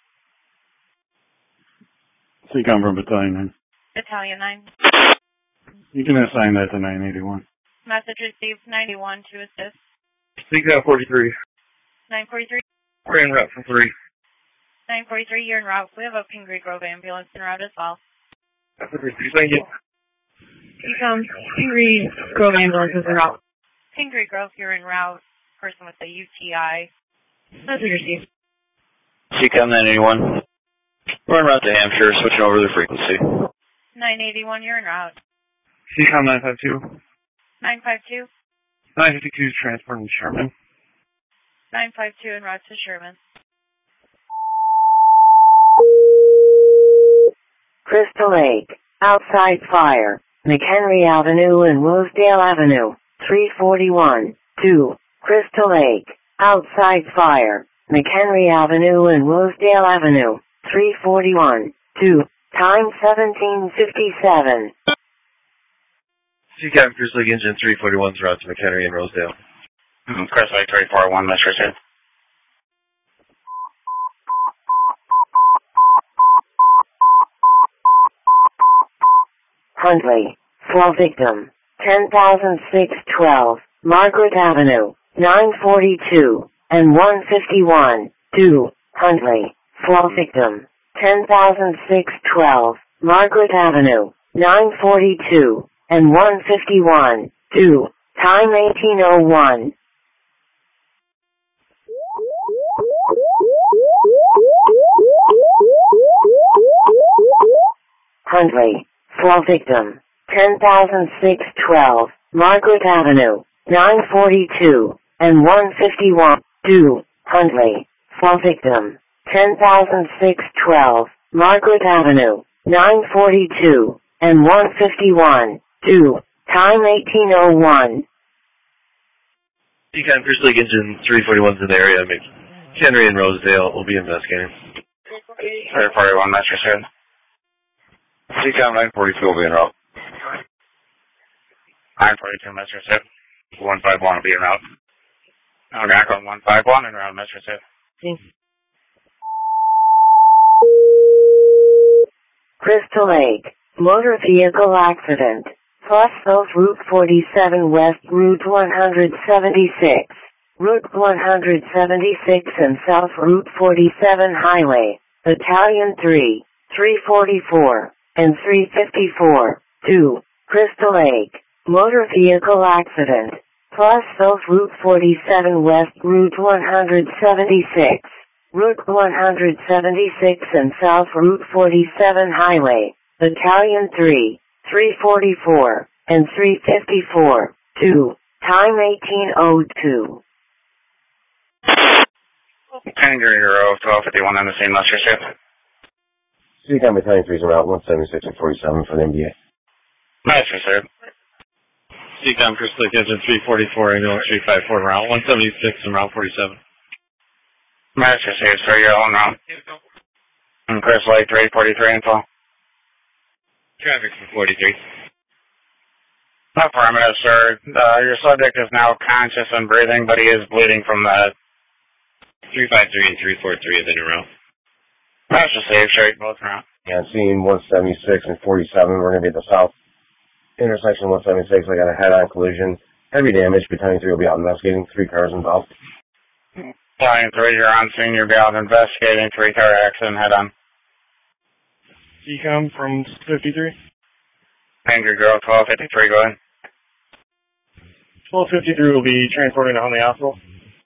C COM from Battalion nine. Battalion nine. You can assign that to nine eighty-one. Message received ninety-one to assist. C COM forty-three. nine forty-three. We're en route from three. nine forty-three, you're en route. We have a Pingree Grove ambulance en route as well. Message received, thank you. C COM, Pingree Grove ambulance is en route. Pingree Grove, you're en route. Person with the U T I. Message received. C COM nine eighty-one. We're en route to Hampshire, switching over the frequency. nine eighty-one, you're en route. C COM nine five two. nine five two. nine fifty-two is transporting Sherman. nine five two en route to Sherman. Crystal Lake, outside fire, McHenry Avenue and Rosedale Avenue, three forty-one, two, Crystal Lake, outside fire, McHenry Avenue and Rosedale Avenue, three forty-one, two, time seventeen fifty-seven. C CAP Crystal Lake Engine three forty-one's route to McHenry and Rosedale. Mm, Crystal Lake three forty-one, Mister Sid. Huntley, flow victim, ten thousand six twelve, Margaret Avenue, nine forty-two, and one fifty-one, two, Huntley, flow victim, ten thousand six twelve, Margaret Avenue, nine forty-two, and one fifty-one, two, time eighteen oh one. Huntley, flow victim, ten thousand six twelve, Margaret Avenue, nine forty-two, and one fifty-one, two, Huntley, flow victim, ten thousand six twelve, Margaret Avenue, nine forty-two, and one fifty-one, two, time eighteen oh one. C CAP Crystal Lake Engine three forty-one's in the area. McHenry and Rosedale will be investigating. three forty-one, Mister Sid. C CAP nine forty-two will be en route. nine forty-two, Mister Sid. one five one will be en route. Algonquin one five one en route, Mister Sid. Crystal Lake, motor vehicle accident, plus South Route forty-seven West Route one seventy-six, Route one seventy-six and South Route forty-seven Highway, Battalion three, three forty-four, and three fifty-four, two, Crystal Lake, motor vehicle accident, plus South Route forty-seven West Route one seventy-six, Route one seventy-six and South Route forty-seven Highway, Battalion three, three forty-four, and three fifty-four, two, time eighteen oh two. Angry Hero, twelve fifty-one on the same Mister Sid. C CAP Battalion three is en route, one seventy-six and forty-seven for the M D A. Mister Sid. C CAP Crystal Lake Engine three forty-four, Ambulance three five four, route one seventy-six and route forty-seven. Mister Sid, sir, you're on route. And Crystal Lake three forty-three info. Traffic for forty-three. Affirmative, sir. Uh, your subject is now conscious and breathing, but he is bleeding from the head. three five three and three four three have been en route. Master safe, straight both around. Yeah, seeing one seventy-six and forty-seven. We're going to be at the south intersection one seventy-six. I got a head-on collision. Heavy damage. Battalion three will be out investigating. Three cars involved. Battalion three, you're on scene. You'll be out investigating. Three-car accident head-on. C COM from fifty-three. Angry Girl, twelve fifty-three, go ahead. twelve fifty-three will be transporting to Huntley Hospital.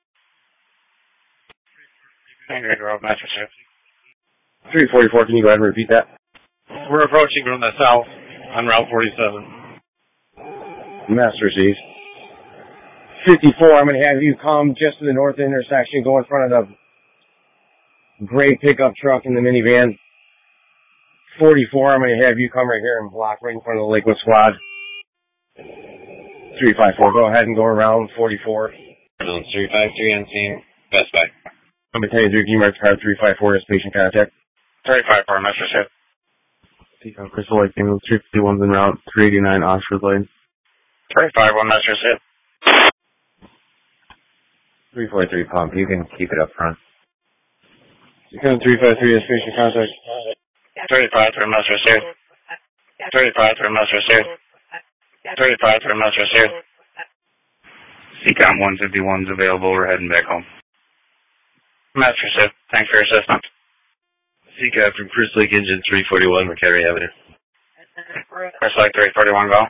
Angry Girl, Master safe. three forty-four, can you go ahead and repeat that? We're approaching from the south on Route forty-seven. Master C's. fifty-four, I'm going to have you come just to the north intersection, go in front of the gray pickup truck and the minivan. forty-four, I'm going to have you come right here and block right in front of the Lakewood squad. three five four, go ahead and go around forty-four. three five three on scene. Best Buy. I'm going to tell you, can you mark car three five four as patient contact? three five four, Mister Sid. C CAP Crystal Lake Ambulance three fifty-one's en route, three eighty-nine Oxford Lane. three five one, Mister Sid. three forty-three pump, you can keep it up front. C CAP three five three as patient contact. three five three, Mister Sid. three five three, Mister Sid. three five three, Mister Sid. C CAP one fifty-one's available. We're heading back home. Master Sid, thanks for your assistance. C CAP from Crystal Lake Engine three forty-one, McHenry Avenue. Crystal Lake three forty-one, go.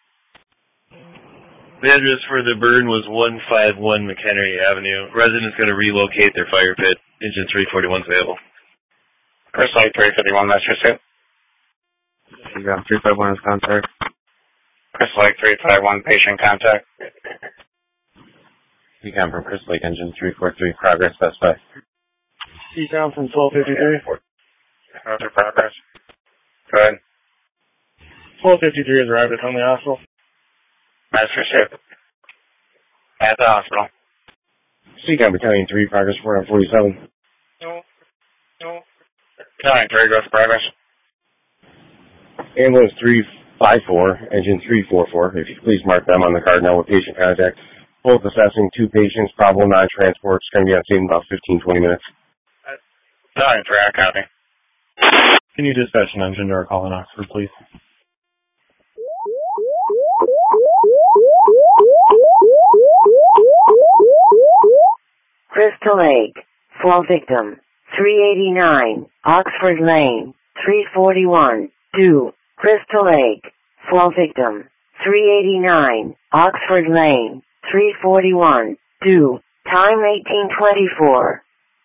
The address for the burn was one five one McHenry Avenue. Residents going to relocate their fire pit. Engine three forty-one's available. Crystal Lake three fifty-one, Mister Sid. C CAP three five one is contact. Crystal Lake three five one, patient contact. C CAP from Crystal Lake Engine three forty-three, progress, Best Buy. C CAP from twelve fifty-three. Roger, progress. Go ahead. twelve fifty-three has arrived at Huntley Hospital. Master Sid. At the hospital. Seacom Battalion three, progress four nine forty-seven. Battalion three, go to progress. Ambulance three five four, engine three four four. If you could please mark them on the card now with patient contact. Both assessing two patients, probable non-transport. It's going to be on scene in about fifteen, twenty minutes. Battalion three, I copy. Can you dispatch an engine to our call in Oxford, please? Crystal Lake, fall victim, three eighty-nine, Oxford Lane, three forty-one, two, Crystal Lake, fall victim, three eighty-nine, Oxford Lane, three forty-one, two, time eighteen twenty-four.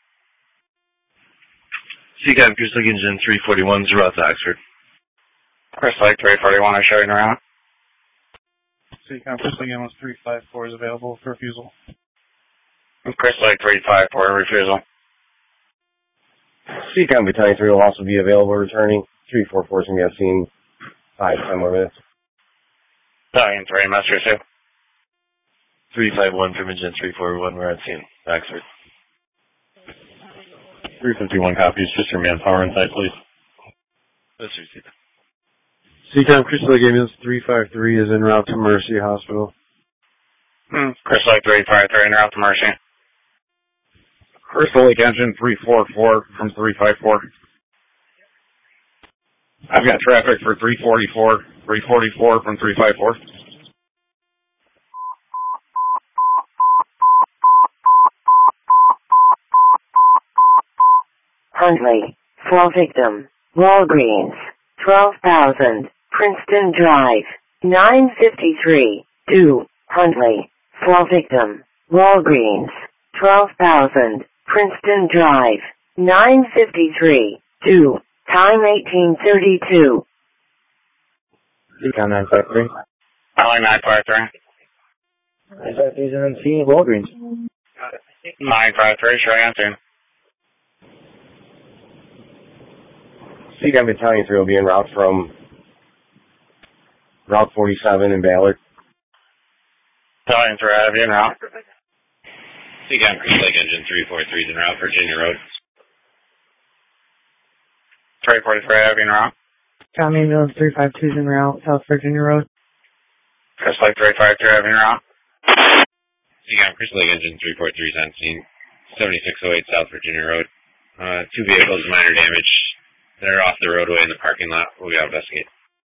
Seacom, Crystal Lake Engine three forty-one, zero out to Oxford. Crystal Lake three forty-one, I'm showing around. Seacom, Crystal Lake Ambulance three five four is available for refusal. Crystal Lake three five four, refusal. Seacom Battalion three will also be available returning. three four four is going to be on scene five, ten more minutes. Battalion three, Master two. three five one from Engine three forty-one, we're on scene. Oxford. three fifty-one copies, just your manpower inside, please. That's received. Seacom, Crystal Lake Ambulance three five three is en route to Mercy Hospital. Hmm. Crystal Lake three five three, en route to Mercy. Crystal Lake Engine three four four from three five four. I've got traffic for three forty-four, three forty-four from three five four. Huntley, fall victim, Walgreens, twelve thousand, Princeton Drive, nine fifty-three, two, Huntley, fall victim, Walgreens, twelve thousand, Princeton Drive, nine fifty-three, two, time eighteen thirty-two. Seacom nine five three. Calling nine five three. nine five three is in C, Walgreens. nine five three, showing on scene. Seacom Battalion three will be en route from Route forty-seven in Ballard. Battalion three, I have you en route. Seacom Crystal Lake Engine three forty-three is en route, Virginia Road. three forty-three, I have you en route. Com Ambulance three five two is en route, South Virginia Road. Crystal Lake three five three, I have you en route. Seacom Crystal Lake Engine three forty-three is on scene, seventy-six oh eight South Virginia Road. Uh, two vehicles, minor damage. They're off the roadway in the parking lot. We'll go investigate.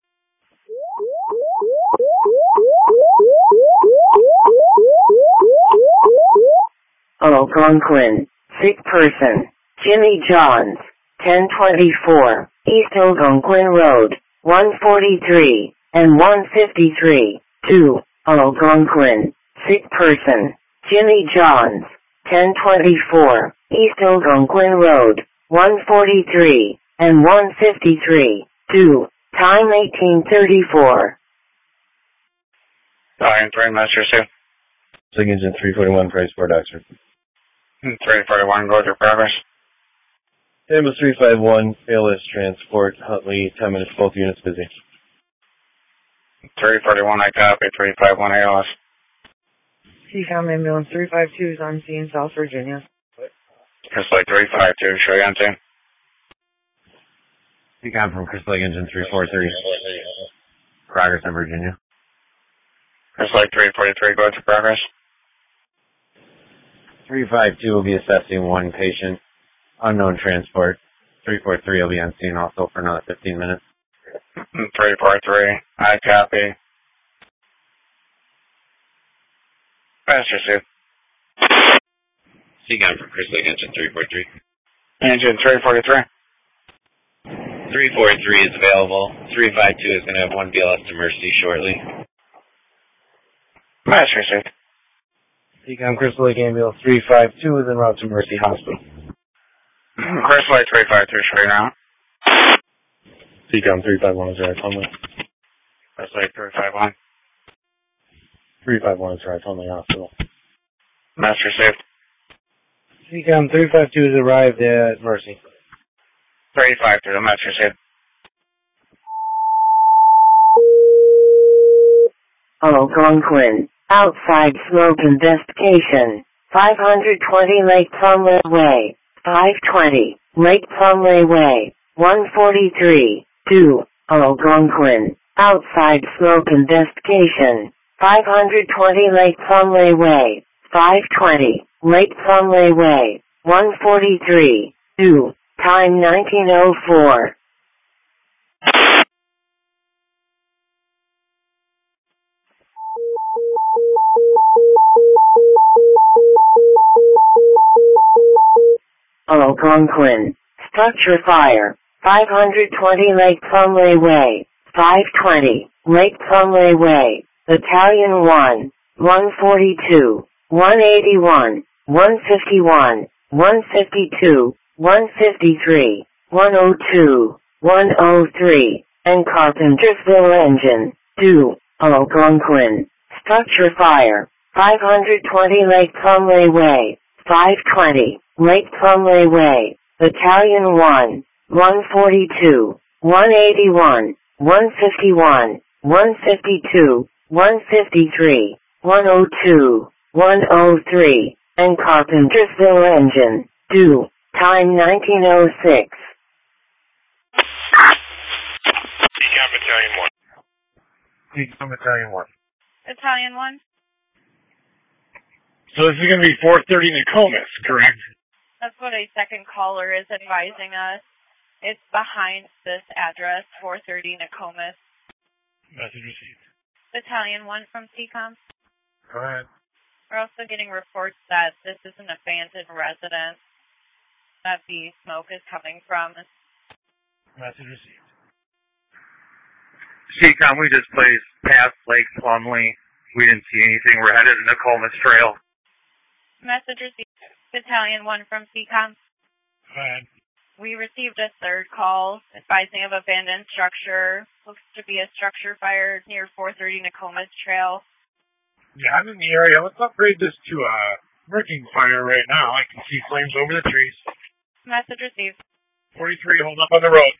Algonquin, sick person, Jimmy Johns, ten twenty-four, East Algonquin Road, one forty-three, and one fifty-three, two, Algonquin, sick person, Jimmy Johns, ten twenty-four, East Algonquin Road, one forty-three, and one fifty-three, two, time eighteen thirty-four. Battalion three, Master two. Crystal Lake Engine three forty-one, Price Fort Oxford. three forty-one, go through progress. Ambulance three five one, failless transport, Huntley, ten minutes, both units busy. three forty-one, I copy, three five one, A L S. Seacom Ambulance three five two is on scene, South Virginia. Crystal Lake three five two, show you on scene. Seacom from Crystal Lake Engine three forty-three. Progress in Virginia. Crystal Lake three forty-three, go to progress. three five two will be assessing one patient. Unknown transport. three four three will be on scene also for another fifteen minutes. three four three, I copy. Master two. Seacom from Crystal Lake Engine three forty-three. Engine three forty-three. three forty-three is available. three five two is going to have one B L S to Mercy shortly. Master two. Seacom Crystal Lake Ambulance three five two is en route to Mercy Hospital. Crystal Lake three five two, straight now. Seacom three five one is right, Huntley. Crystal Lake three five one. three five one is right, Huntley Hospital. Master safe. Seacom three five two has arrived at Mercy. three five two, Master safe. Algonquin, outside smoke investigation, five hundred twenty Lake Plumley Way, five twenty, Lake Plumley Way, one forty-three, two, Algonquin, outside smoke investigation, five hundred twenty Lake Plumley Way, five twenty, Lake Plumley Way, one forty-three, two, time nineteen oh four. Algonquin, structure fire, five hundred twenty Lake Plumley Way, five twenty, Lake Plumley Way, Battalion one, one forty-two, one eighty-one, one fifty-one, one fifty-two, one fifty-three, one oh two, one oh three, and Carpentersville Engine, two, Algonquin, structure fire, five hundred twenty Lake Plumley Way, five twenty, Lake Plumley Way, Battalion one, one forty-two, one eighty-one, one fifty-one, one fifty-two, one fifty-three, one oh two, one oh three, and Carpentersville Engine, two, time nineteen oh six. Decon Battalion one. Decon Battalion one. Battalion one. So this is going to be four thirty Nokomis, correct? That's what a second caller is advising us. It's behind this address, four thirty Nokomis. Message received. Battalion one from C COM. Go ahead. We're also getting reports that this is an abandoned residence that the smoke is coming from. Message received. C COM, we just placed past Lake Plumley. We didn't see anything. We're headed to Nokomis Trail. Message received. Battalion one from C COM. Go ahead. We received a third call advising of abandoned structure. Looks to be a structure fire near four thirty Nokomis Trail. Yeah, I'm in the area. Let's upgrade this to a working fire right now. I can see flames over the trees. Message received. forty-three, hold up on the road.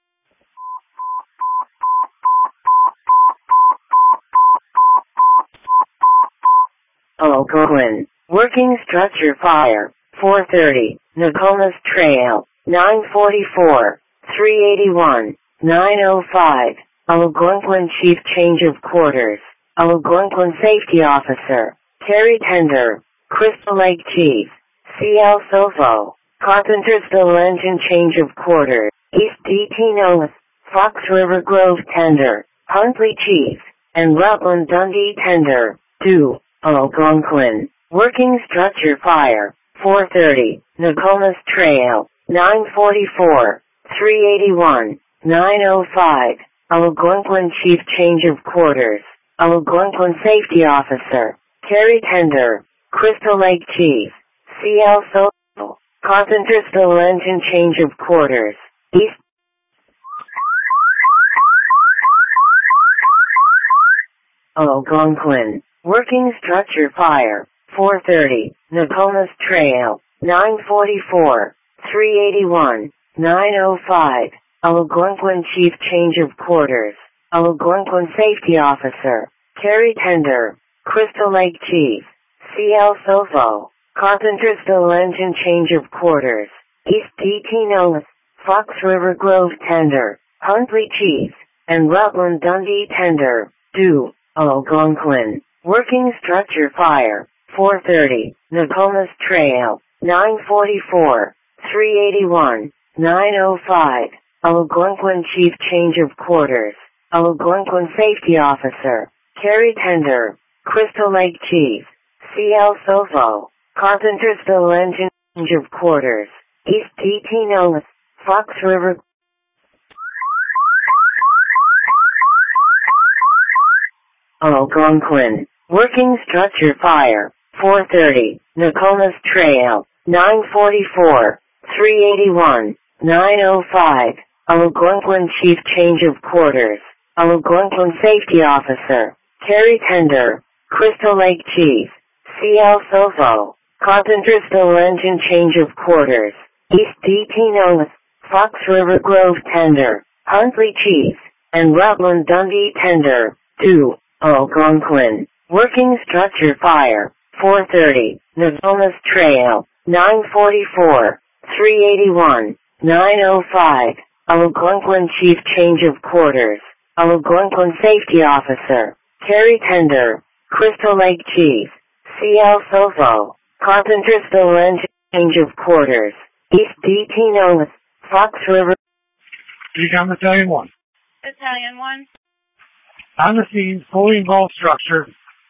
Algonquin, working structure fire, four thirty, Nokomis Trail, nine forty-four, three eighty-one, nine oh five, Algonquin Chief Change of Quarters, Algonquin Safety Officer, Terry Tender, Crystal Lake Chief, C L Sovo, Carpentersville Engine Change of Quarters, East D T North, Fox River Grove Tender, Huntley Chief, and Rutland Dundee Tender, two, Algonquin, working structure fire, four thirty, Nokomis Trail, nine forty-four, three eighty-one, nine oh five, Algonquin Chief Change of Quarters, Algonquin Safety Officer, Terry Tender, Crystal Lake Chief, C L Soto, Carpentersville Engine Change of Quarters, East. Algonquin, working structure fire, four thirty, Nokomis Trail, nine forty-four, three eighty-one, nine oh five, Algonquin Chief Change of Quarters, Algonquin Safety Officer, Terry Tender, Crystal Lake Chief, C L Sovo, Carpentersville Engine Change of Quarters, East D T North, Fox River Grove Tender, Huntley Chief, and Rutland Dundee Tender, two, Algonquin, working structure fire, four thirty, Nokomis Trail, nine forty-four, three eighty-one, nine oh five, Algonquin Chief Change of Quarters, Algonquin Safety Officer, Terry Tender, Crystal Lake Chief, C L Sovo, Carpentersville Engine Change of Quarters, East D T North, Fox River. Algonquin, working structure fire, four thirty, Nokomis Trail, nine forty-four, three eighty-one, nine oh five, Algonquin Chief Change of Quarters, Algonquin Safety Officer, Terry Tender, Crystal Lake Chief, C L Sovo, Carpentersville Engine Change of Quarters, East D T North, Fox River Grove Tender, Huntley Chief, and Rutland Dundee Tender, two, Algonquin, working structure fire, four thirty, Nokomis Trail, nine forty-four, three eighty-one, nine oh five, Algonquin Chief Change of Quarters, Algonquin Safety Officer, Terry Tender, Crystal Lake Chief, C L Sovo, Carpentersville Engine Change of Quarters, East D T North, Fox River. Recon Battalion one. Battalion one. On the scene, fully involved structure.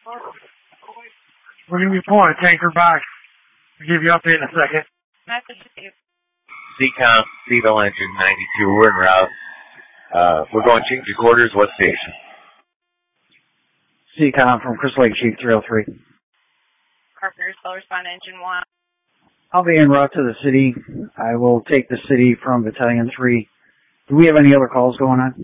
We're going to be pulling a tanker back. I'll give you an update in a second. Message received. C COM, Cville Engine ninety-two, we're en route. Uh, we're going change of quarters, what station? C COM from Crystal Lake Chief three oh three. Carpenters will respond to engine one. I'll be en route to the city. I will take the city from Battalion three. Do we have any other calls going on?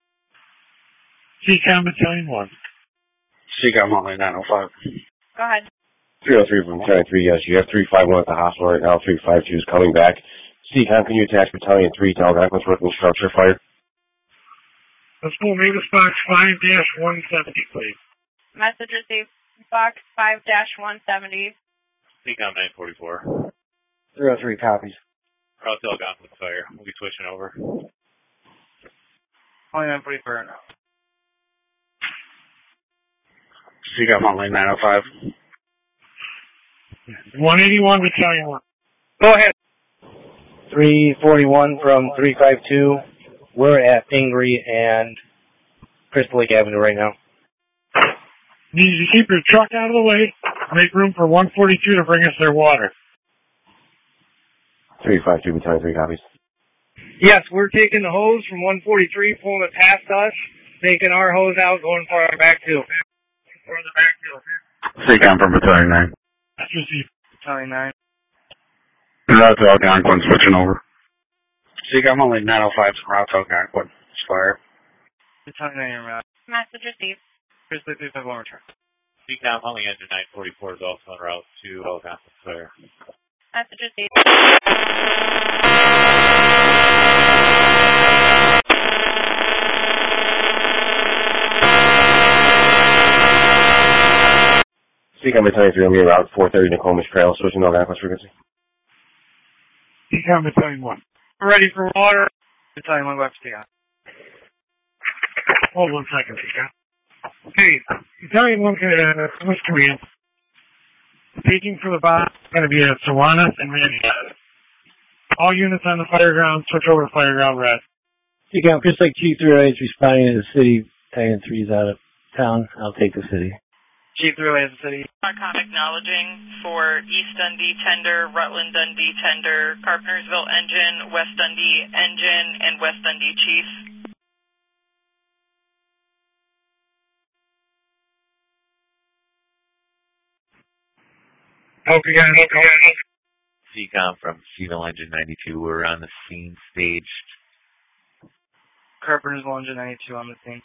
C COM Battalion one. C COM Hotline nine oh five. Go ahead. three oh three from Battalion three, yes. You have three five one at the hospital right now. three five two is coming back. C COM, can you attach Battalion three to Algonquin's working structure fire? Let's go Mavis Box five dash one seventy, please. Message received. Box five dash one seventy. C COM nine forty-four. three oh three copies. Route to Algonquin's fire. We'll be switching over. Only nine forty-four now. C COM Hotline nine oh five. one eighty-one Battalion one. Go ahead. three forty-one from three five two. We're at Pingree and Crystal Lake Avenue right now. Need you to keep your truck out of the way. Make room for one forty-two to bring us their water. three five two Battalion three copies. Yes, we're taking the hose from one forty-three, pulling it past us, making our hose out, going for our back two. For the back two. C COM from Battalion nine. That's received. Battalion nine. Route to Algonquin, switching over. C COM only nine oh five from Route to Algonquin. Fire. Battalion nine, you're out. Message received. Crystal Lake three five one, return. C COM Hotline Engine nine forty-four is also en route to Algonquin's fire. Message received. C COM Battalion three on me, Route four thirty Nokomis Trail, switching to Algonquin's frequency. C COM Battalion one. Ready for water. Battalion one, go after C COM. Hold one second, C COM. Hey, Battalion one, uh, West Command. Speaking for the bot, going to be at Sawanas and Manny. All units on the fire ground, switch over to fire ground red. C COM, Crystal Lake Chief three oh eight is responding to the city. Battalion three is out of town. I'll take the city. Chief three oh eight is the city. Archon acknowledging for East Dundee Tender, Rutland Dundee Tender, Carpentersville Engine, West Dundee Engine, and West Dundee Chief. Okay, guys. Okay. C COM from Cville Engine ninety-two, we're on the scene staged. Carpentersville Engine ninety-two on the scene.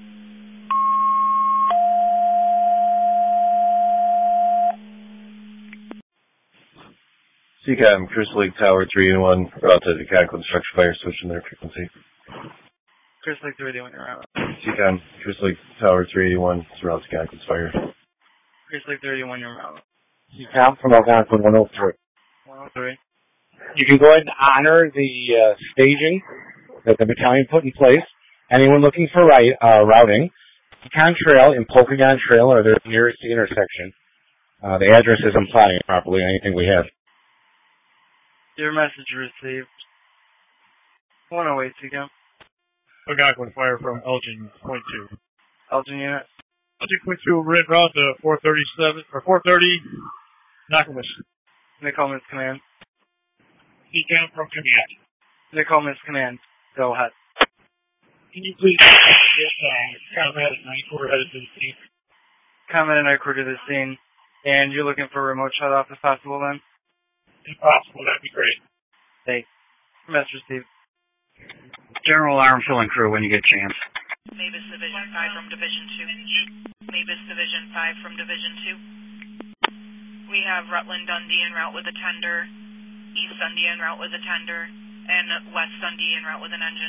C COM, Crystal Lake Tower three and one, route to the Algonquin structure fire, switching their frequency. Crystal Lake three eighty-one, you're out. C COM, Crystal Lake Tower three eighty-one, route to Algonquin's fire. Crystal Lake three eighty-one, you're out. C COM from Algonquin one oh three. one oh three. You can go ahead and honor the uh, staging that the battalion put in place. Anyone looking for right, uh, routing, Pecan Trail and Polygon Trail are the nearest to the intersection. Uh, the address isn't plotting properly on anything we have. Your message received. one oh eight, C COM. Algonquin fire from Elgin point two. Elgin unit. Elgin point two, red route to four thirty-seven, or four thirty, Nokomis. Nokomis Command. C COM from Command. Nokomis Command. Go ahead. Can you please get uh, Combat at nine quarter headed to the scene? Combat and I quarter to the scene. And you're looking for a remote shut-off if possible then? If possible, that'd be great. Thanks. Message received. General alarm filling crew when you get a chance. Mavis Division five from Division two. Mavis Division five from Division two. We have Rutland Dundee en route with a tender, East Dundee en route with a tender, and West Dundee en route with an engine.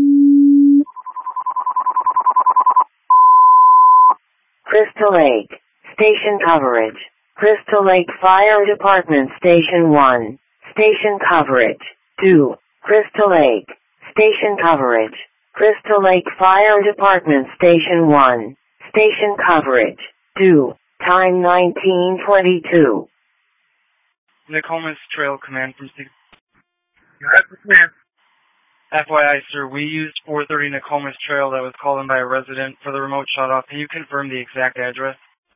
Crystal Lake, Station coverage. Crystal Lake Fire Department Station one. Station coverage. two. Crystal Lake. Station coverage. Crystal Lake Fire Department Station one. Station coverage. two. Time nineteen twenty-two. Nokomis Trail Command from Sig. Command. F Y I, sir, we used four thirty Nokomis Trail that was called in by a resident for the remote shutoff. Can you confirm the exact address?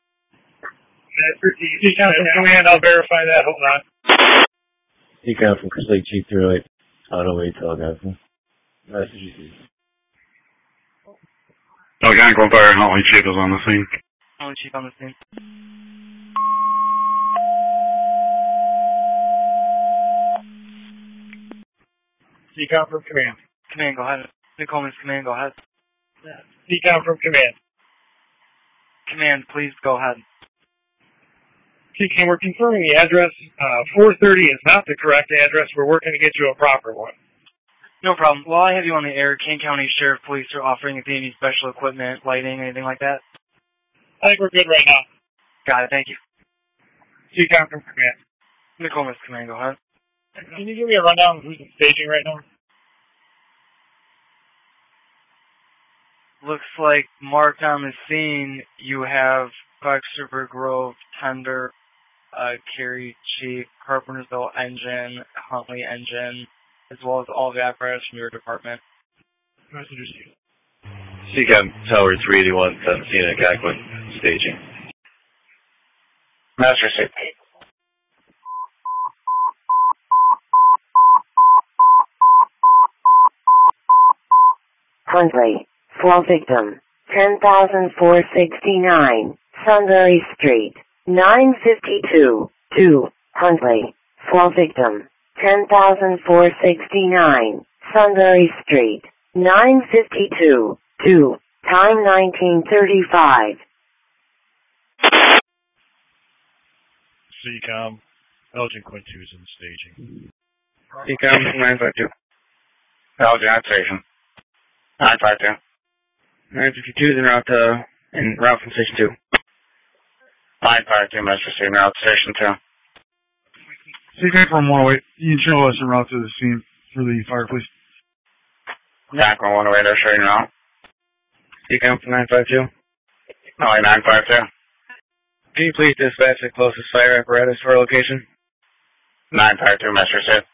Decon from Command, I'll verify that. Hold on. Decon from Crystal Lake Chief three oh eight. Auto eight, Algonquin. Messages. Algonquin Fire, Holly Chief is on the scene. Holly Chief on the scene. Decon from Command. Command, go ahead. Nokomis Command, go ahead. Decon from Command. Command, please go ahead. Decon, we're confirming the address. Uh, four thirty is not the correct address. We're working to get you a proper one. No problem. While I have you on the air, Kane County Sheriff Police are offering if you need any special equipment, lighting, anything like that. I think we're good right now. Got it, thank you. Decon from Command. Nokomis Command, go ahead. Can you give me a rundown of who's in staging right now? Looks like marked on the scene you have Buck Super Grove, Tender, uh, Cary Chief, Carpentersville Engine, Huntley Engine, as well as all the apparatus from your department. Messages. C CAM Tower three eighty-one, seventeen at Gaquin, staging. Master Safety. Huntley. Fall victim. ten thousand four hundred sixty-nine. Sunbury Street. nine fifty-two. two. Huntley. Fall victim. ten thousand four hundred sixty-nine. Sunbury Street. nine fifty-two. two. Time nineteen thirty-five. C COM. Elgin Quintus in staging. C COM nine five two. Elgin at station. nine five two. nine fifty-two is en route to, en route from station two. nine five two, Master Station, en route to station two. C COM from one oh eight. You can show us en route to the scene for the fire, please. Jack one oh eight, I'll show you now. C COM from nine five two. Oh, nine five two. Can you please dispatch the closest fire apparatus to our location? nine five two, Master Station.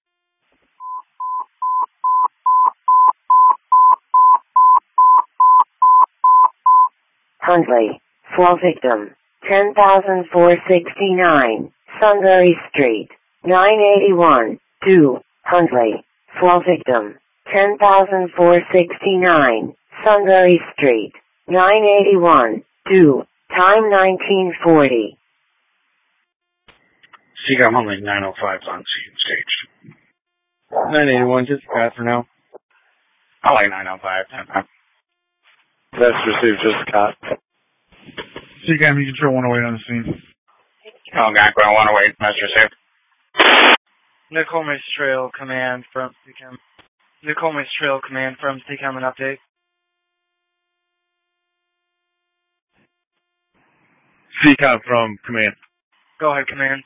Huntley. Fall victim. ten thousand four hundred sixty-nine. Sunbury Street. nine eighty-one. two. Huntley. Fall victim. ten thousand four hundred sixty-nine. Sunbury Street. nine eighty-one. two. Time nineteen forty. C COM Huntley nine oh five on scene stage. nine eighty-one, just got for now. Huntley nine oh five. That's received, just Scott. C COM, you can show one oh eight on the scene. Oh, Gaquin one oh eight, Master Safe. Nokomis Trail Command from C COM. Nokomis Trail Command from C COM, an update. C COM from Command. Go ahead, Command.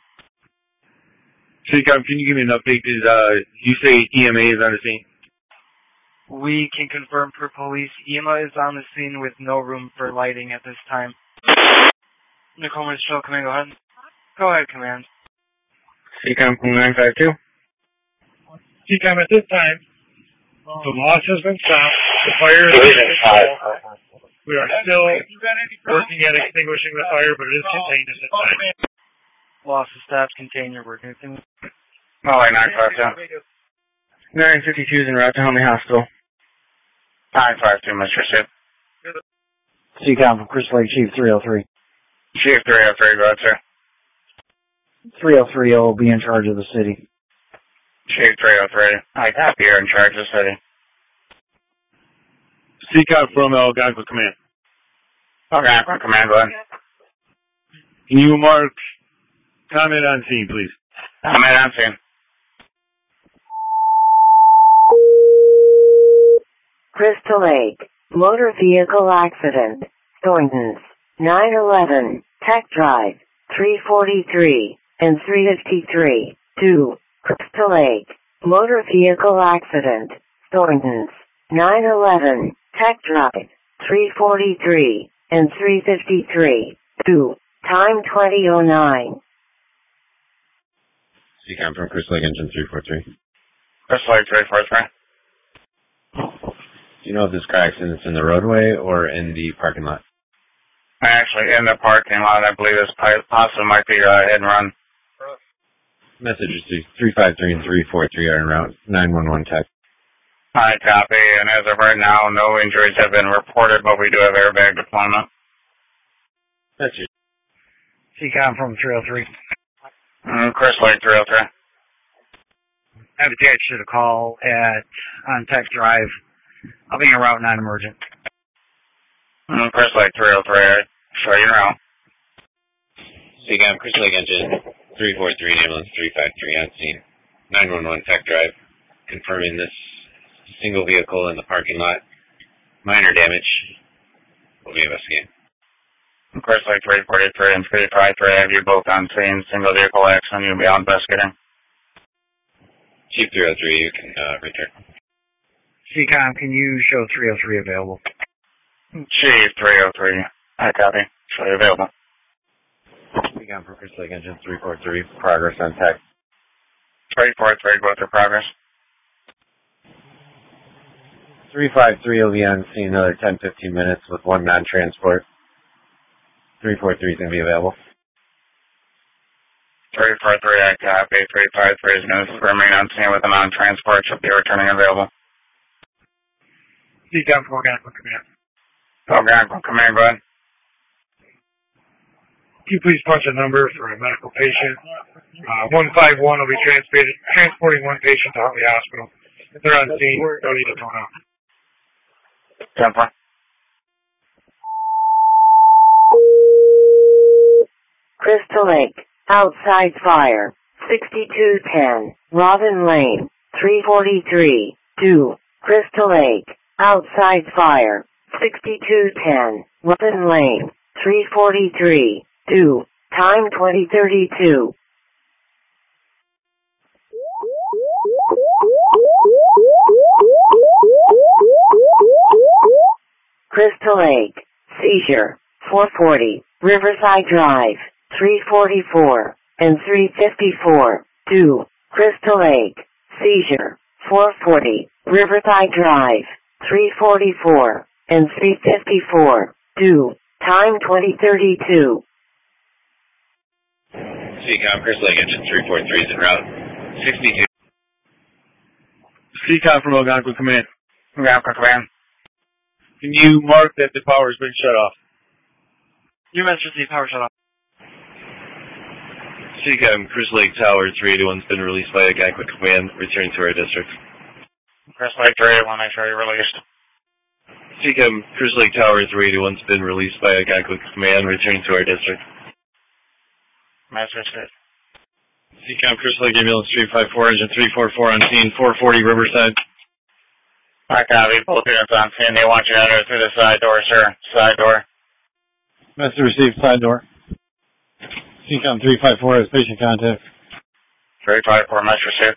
C COM, can you give me an update? Did uh, you say E M A is on the scene? We can confirm per police, E M A is on the scene with no room for lighting at this time. Nokomis Trail Command, go ahead. Go ahead, Command. C COM from nine five two. C COM, at this time, the loss has been stopped. The fire is under control. We are still working at extinguishing the fire, but it is contained at this time. Loss of staff, contain your work. Anything? Oh, nine five two. nine fifty-two is en route to Huntley Hospital. nine five two, Mister Sip. C COM from Crystal Lake Chief three oh three. Chief three oh three, go ahead, sir. three oh three will be in charge of the city. Chief three oh three. I copy, you're in charge of the city. C COM from Algonquin Command. Algonquin Command, go ahead. Can you mark comment on scene, please? Comment on scene. Crystal Lake. Motor vehicle accident. Thorntons. nine eleven. Tech Drive, three forty-three and three fifty-three. two. Crystal Lake. Motor vehicle accident. Thorntons. nine eleven. Tech Drive, three forty-three and three fifty-three. two. Time twenty oh nine. C COM from Crystal Lake Engine three four three. Crystal Lake three four three. Do you know if this car accident's in the roadway or in the parking lot? Actually, in the parking lot, I believe this possibly might be a hit and run. Message received three five three and three four three are en route. nine one one tech. I copy, and as of right now, no injuries have been reported, but we do have airbag deployment. Message. C COM from three oh three. Mm, Crystal Lake three oh three. I've attached to the call at on Tech Drive. I'll be en route non-emergent. Mm, Crystal Lake three oh three. Show you now. C COM, Crystal Lake Engine three four three, ambulance three five three on scene. nine one one Tech Drive, confirming this single vehicle in the parking lot. Minor damage. We'll be investigating. Crystal Lake three forty-three and three five three have you both on scene. Single vehicle accident. You'll be on investigating. Chief three oh three, you can uh, return. C COM, can you show three oh three available? Chief three oh three. I copy. Show you available. C COM from Crystal Lake Engine three four three. Progress on tech. three four three, go through progress. three five three will be on scene another ten to fifteen minutes with one non-transport. three four three is going to be available. three four three, I copy. three five three is going to remain on scene with a non-transport. Should be returning available. C COM from Algonquin Command. Algonquin Command, go ahead. Can you please punch a number for a medical patient? Uh, one five one will be transported, transporting one patient to Hartley Hospital. If they're on scene, don't need to phone out. ten four. Crystal Lake. Outside fire. sixty-two ten. Robin Lane. three forty-three. two. Crystal Lake. Outside fire. sixty-two ten. Robin Lane. three forty-three. two. Time twenty thirty-two. Crystal Lake. Seizure. four forty. Riverside Drive. three forty-four and three fifty-four. two. Crystal Lake. Seizure. four forty. Riverside Drive. three forty-four and three fifty-four. two. Time twenty thirty-two. C COM, Crystal Lake Engine three four three is en route. sixty-two. C COM from Algonquin Command. Algonquin Command. Can you mark that the power's been shut off? You mentioned the power shut off. C COM, Crystal Lake Tower three eighty-one's been released by Algonquin Command, returning to our district. Crystal Lake three eighty-one, I show you released. C COM, Crystal Lake Tower three eighty-one's been released by Algonquin Command, returning to our district. Message good. C COM, Crystal Lake Ambulance three five four, engine three four four on scene, four forty Riverside. I copy. Both units on scene. They want you to enter through the side door, sir. Side door. Message received, side door. C COM three five four has patient contact. three five four, message received.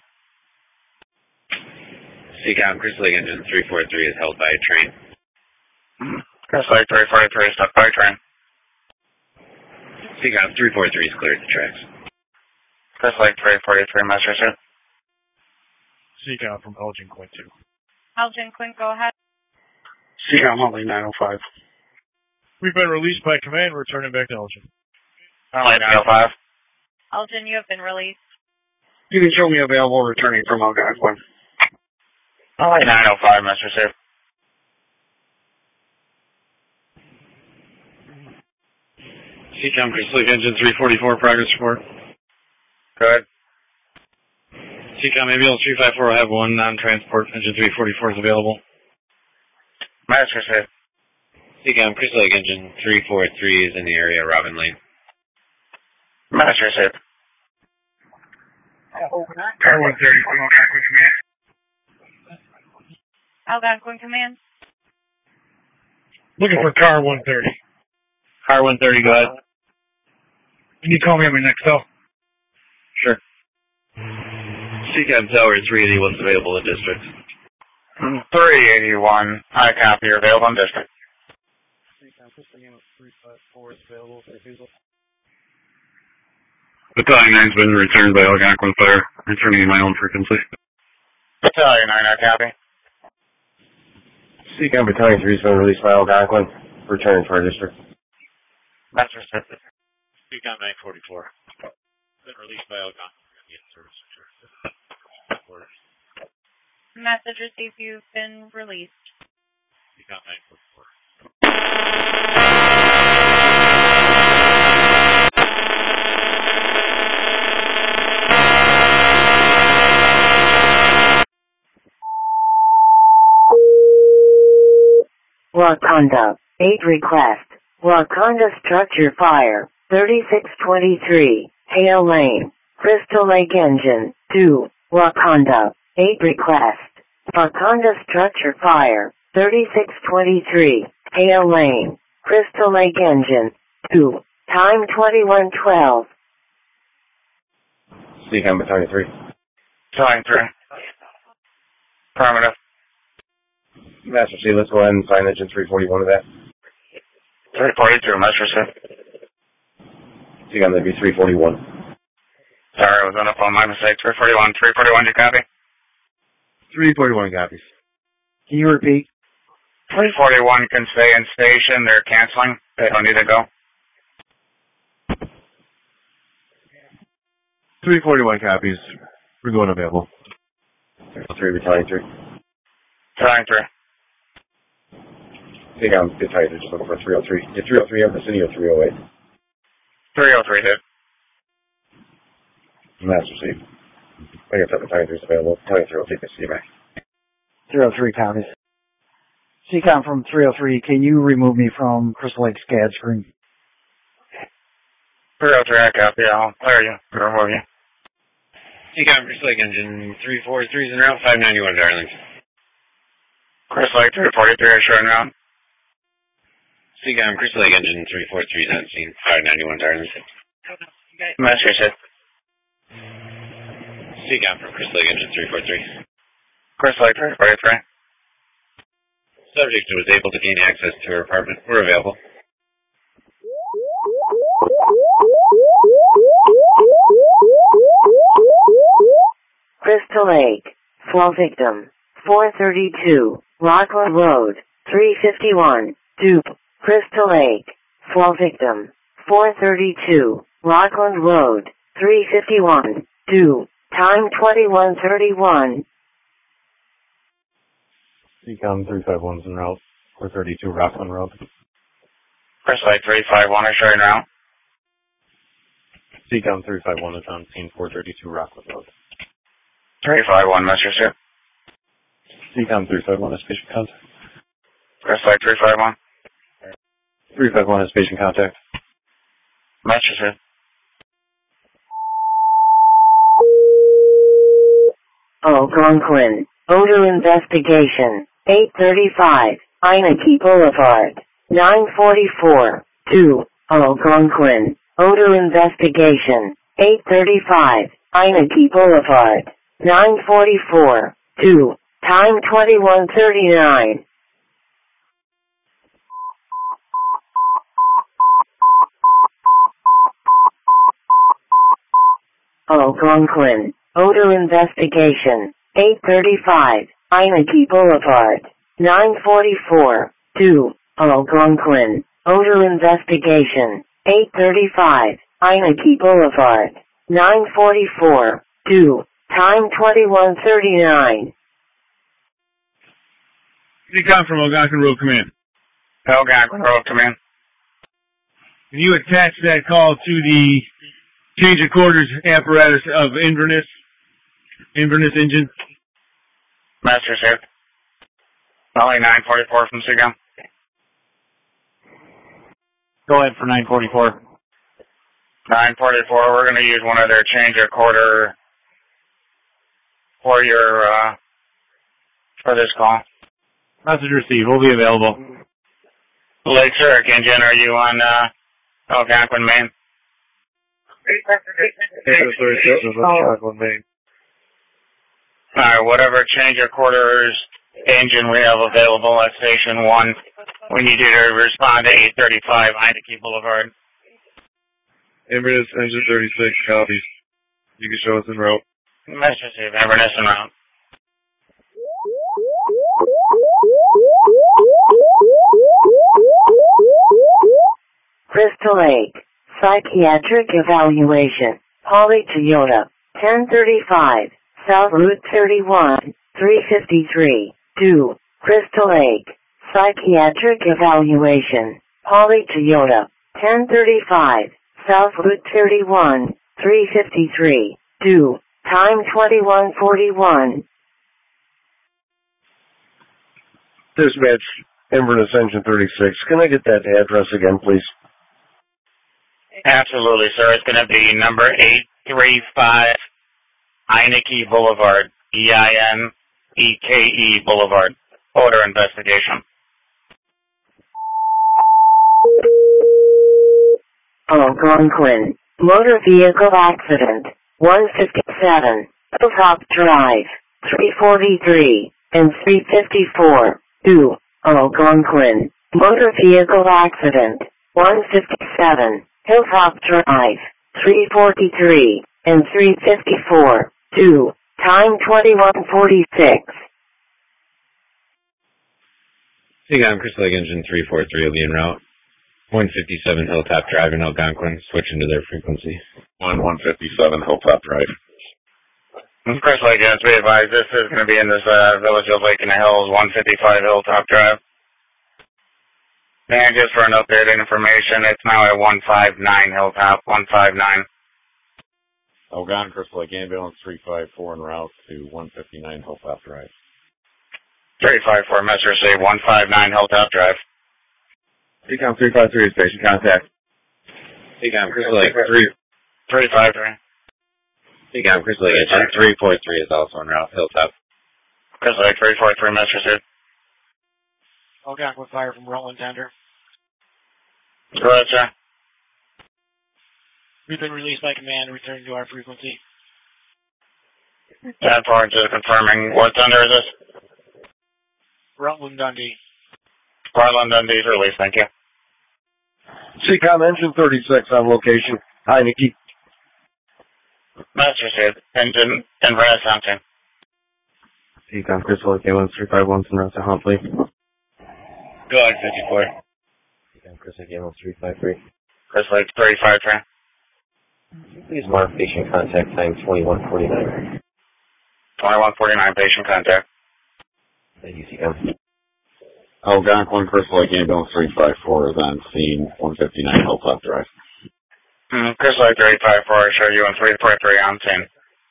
C COM, Crystal Lake Engine three four three is held by a train. Crystal Lake three forty-three is stuck by train. C COM three four three is cleared the tracks. Crystal Lake three forty-three, message received. C COM from Elgin Quint two. Elgin Quint, go ahead. C COM Huntley nine oh five. We've been released by command, returning back to Elgin. Huntley nine oh five. Elgin, you have been released. You can show me available returning from Algonquin. Huntley nine oh five, message received. C COM, Crystal Lake Engine three forty-four, progress report. Good. C COM, ambulance three five four will have one non-transport, engine three forty-four is available. Message received. C COM, Crystal Lake Engine three four three is in the area, Robin Lane. Message received. Car one thirty from Algonquin Command. Algonquin Command. Looking for car one thirty. Car one thirty, go ahead. Can you call me on my next call? Sure. C CAM Tower three eighty-one is available in district. three eighty-one, I copy, you're available in district. Battalion nine's been returned by Algonquin Fire. Returning my own frequency. Battalion nine, I copy. C CAM Battalion three has been released by Algonquin. Returning for our district. Master System. C CAM nine forty-four. Been released by Algonquin. Message received, you've been released. C CAM nine forty-four. Wakanda, eight request. Wakanda structure fire, thirty-six twenty-three, Hale Lane, Crystal Lake Engine, two, Wakanda, eight request. Wakanda structure fire, thirty-six twenty-three, Hale Lane, Crystal Lake Engine, two, time twenty-one twelve. C CAM Battalion three. Battalion three. Affirmative. Master C, let's go ahead and sign engine three forty-one to that. three forty-two, Master C. C CAM, that'd be three forty-one. Sorry, I was on the phone, my mistake. three forty-one, three forty-one, you copy? three forty-one copies. Can you repeat? three forty-one can stay in station. They're canceling. They don't need to go. three forty-one copies. We're going available. three Battalion three. Battalion three. C CAM Battalion three, just looking for three oh three. Did three oh three have the city or three oh eight? three oh three did. Master C. I guess that Battalion three is available. Battalion three will take the city back. three oh three copies. C CAM from three oh three, can you remove me from Crystal Lake SCAD screen? three oh three, I copy. I'll clear you. Remove you. C CAM Crystal Lake Engine three forty-three is en route, five ninety-one Darlington. Crystal Lake three forty-three is short round. C CAM Crystal Lake Engine three forty-three is on scene, five ninety-one Darlington. Master C. C CAM from Crystal Lake Engine three forty-three. Crystal Lake three forty-three. Subject was able to gain access to her apartment. We're available. Crystal Lake, flow victim, four thirty-two, Rockland Road, three fifty-one, Dupe. Crystal Lake, flow victim, four thirty-two, Rockland Road, three fifty-one, Dupe. Time twenty-one thirty-one. C CAM three five one is en route. four thirty-two Rockland Road. Crystal Lake three five one is showing now. C CAM three five one is on scene, four thirty-two Rockland Road. three five one, Master C. C CAM three five one is patient contact. Crystal Lake three five one. three five one is patient contact. Master C. Algonquin, Odoo investigation, eight thirty-five, Inaki Boulevard, nine forty-four, two, Algonquin, Odoo investigation, eight thirty-five, Inaki Boulevard, nine forty-four, two, time twenty-one thirty-nine. Algonquin, Odoo investigation, eight thirty-five, Inaki Boulevard, nine forty-four, two, Algonquin, Odoo investigation, eight thirty-five, Inaki Boulevard, nine forty-four, two, time twenty-one thirty-nine. C CAM from Algonquin Road Command. Algonquin Road Command. Can you attach that call to the change of quarters apparatus of Inverness, Inverness engine? Master C. Only nine forty-four from C CAM. Go ahead for nine forty-four. nine forty-four, we're going to use one of their change of quarter for your, uh, for this call. Message received. We'll be available. Lake Zurich engine, are you on, uh, Algonquin Main? Ambulance thirty-six is on Shotgun Main. Alright, whatever change of quarters engine we have available at Station one, we need you to respond to eight thirty-five Heineke Boulevard. Inverness Engine thirty-six, copies. You can show us en route. Message received, Inverness en route. Crystal Lake, psychiatric evaluation, Holly Toyota, ten thirty-five, South Route thirty-one, three fifty-three, due, Crystal Lake, psychiatric evaluation, Holly Toyota, ten thirty-five, South Route thirty-one, three fifty-three, due, time twenty-one forty-one. Dispatch, Inverness Engine thirty-six. Can I get that address again, please? Absolutely, sir. It's going to be number eight thirty-five Heineke Boulevard, E I N E K E Boulevard. Order investigation. Algonquin, motor vehicle accident, one fifty-seven, Hilltop Drive, three forty-three, and three fifty-four, due, Algonquin, motor vehicle accident, one fifty-seven, Hilltop Drive, three forty-three, and three fifty-four, due, time twenty-one forty-six. Seacom Crystal Lake Engine three four three will be en route. one fifty-seven Hilltop Drive in Algonquin, switching to their frequency. one one fifty-seven Hilltop Drive. Crystal Lake, yes, be advised, this is going to be in this uh, village of Lake in the Hills, one fifty-five Hilltop Drive. And just for an updated information, it's now at one fifty-nine Hilltop, one fifty-nine. Algonquin Crystal Lake Ambulance three five four en route to one fifty-nine Hilltop Drive. three five four, message received, one fifty-nine Hilltop Drive. Seacom three five three, station contact. Seacom Crystal Lake three. three five three. Seacom Crystal Lake Engine three four three is also en route, Hilltop. Crystal Lake three four three, message received. Algonquin fire from Rutland Tender. Go ahead, sir. We've been released by command, returning to our frequency. ten four, just confirming. What tender is this? Rutland Dundee. Rutland Dundee's release, thank you. Seacom Engine thirty-six on location. Heineke. Message received. Engine Inverness Hampton. Seacom Crystal Lake Ambulance three five one en route to Huntley. Go ahead, fifty-four. Seacom Crystal Lake Ambulance three five three. Crystal Lake three five three. Please mark patient contact time twenty-one forty-nine. twenty-one forty-nine, patient contact. Thank you, Seacom. Algonquin Crystal Lake Ambulance three five four is on scene, one fifty-nine Hilltop Drive. Mm, Crystal Lake three five four, show you on three four three on scene.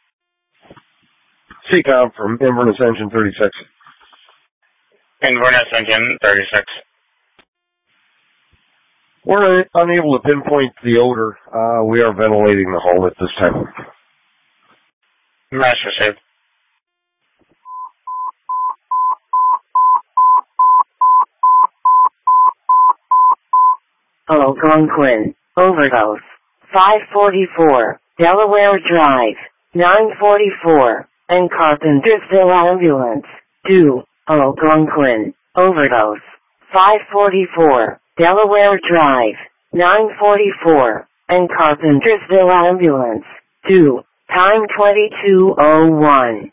Seacom from Inverness Engine thirty-six. Inverness Engine thirty-six. We're unable to pinpoint the odor. Uh, we are ventilating the home at this time. Message received. Algonquin, overdose, five forty-four, Delaware Drive, nine forty-four, and Carpentersville Ambulance, due, Algonquin, overdose, five forty-four, Delaware Drive, nine forty-four, and Carpentersville Ambulance, due, time twenty-two oh one.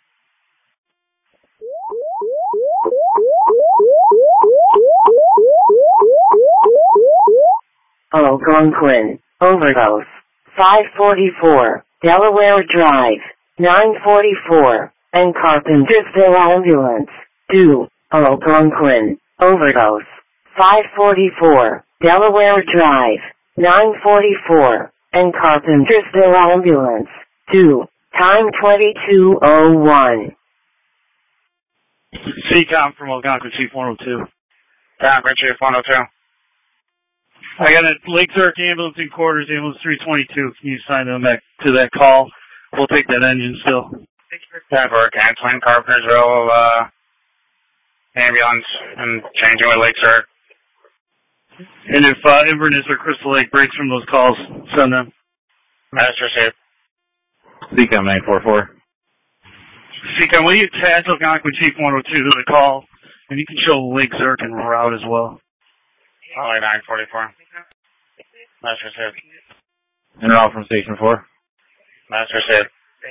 Algonquin, overdose, five forty-four, Delaware Drive, nine forty-four, and Carpentersville Ambulance, due, Algonquin, overdose, five forty-four, Delaware Drive, nine forty-four, and Carpentersville Ambulance, due, time twenty-two oh one. Seacom from Algonquin, Chief one oh two. Algonquin, Chief one oh two. I got a Lake Zurich ambulance in quarters, ambulance three twenty-two. Can you sign them back to that call? We'll take that engine still. ten four, canceling Carpentersville uh, ambulance and changing with Lake Zurich. And if uh, Inverness or Crystal Lake breaks from those calls, send them. Master received. C COM nine four four. C COM, will you attach Algonquin Chief one oh two to the call? And you can show Lake Zurich and route as well. Holly nine forty-four. Master received. En route from Station four. Master received.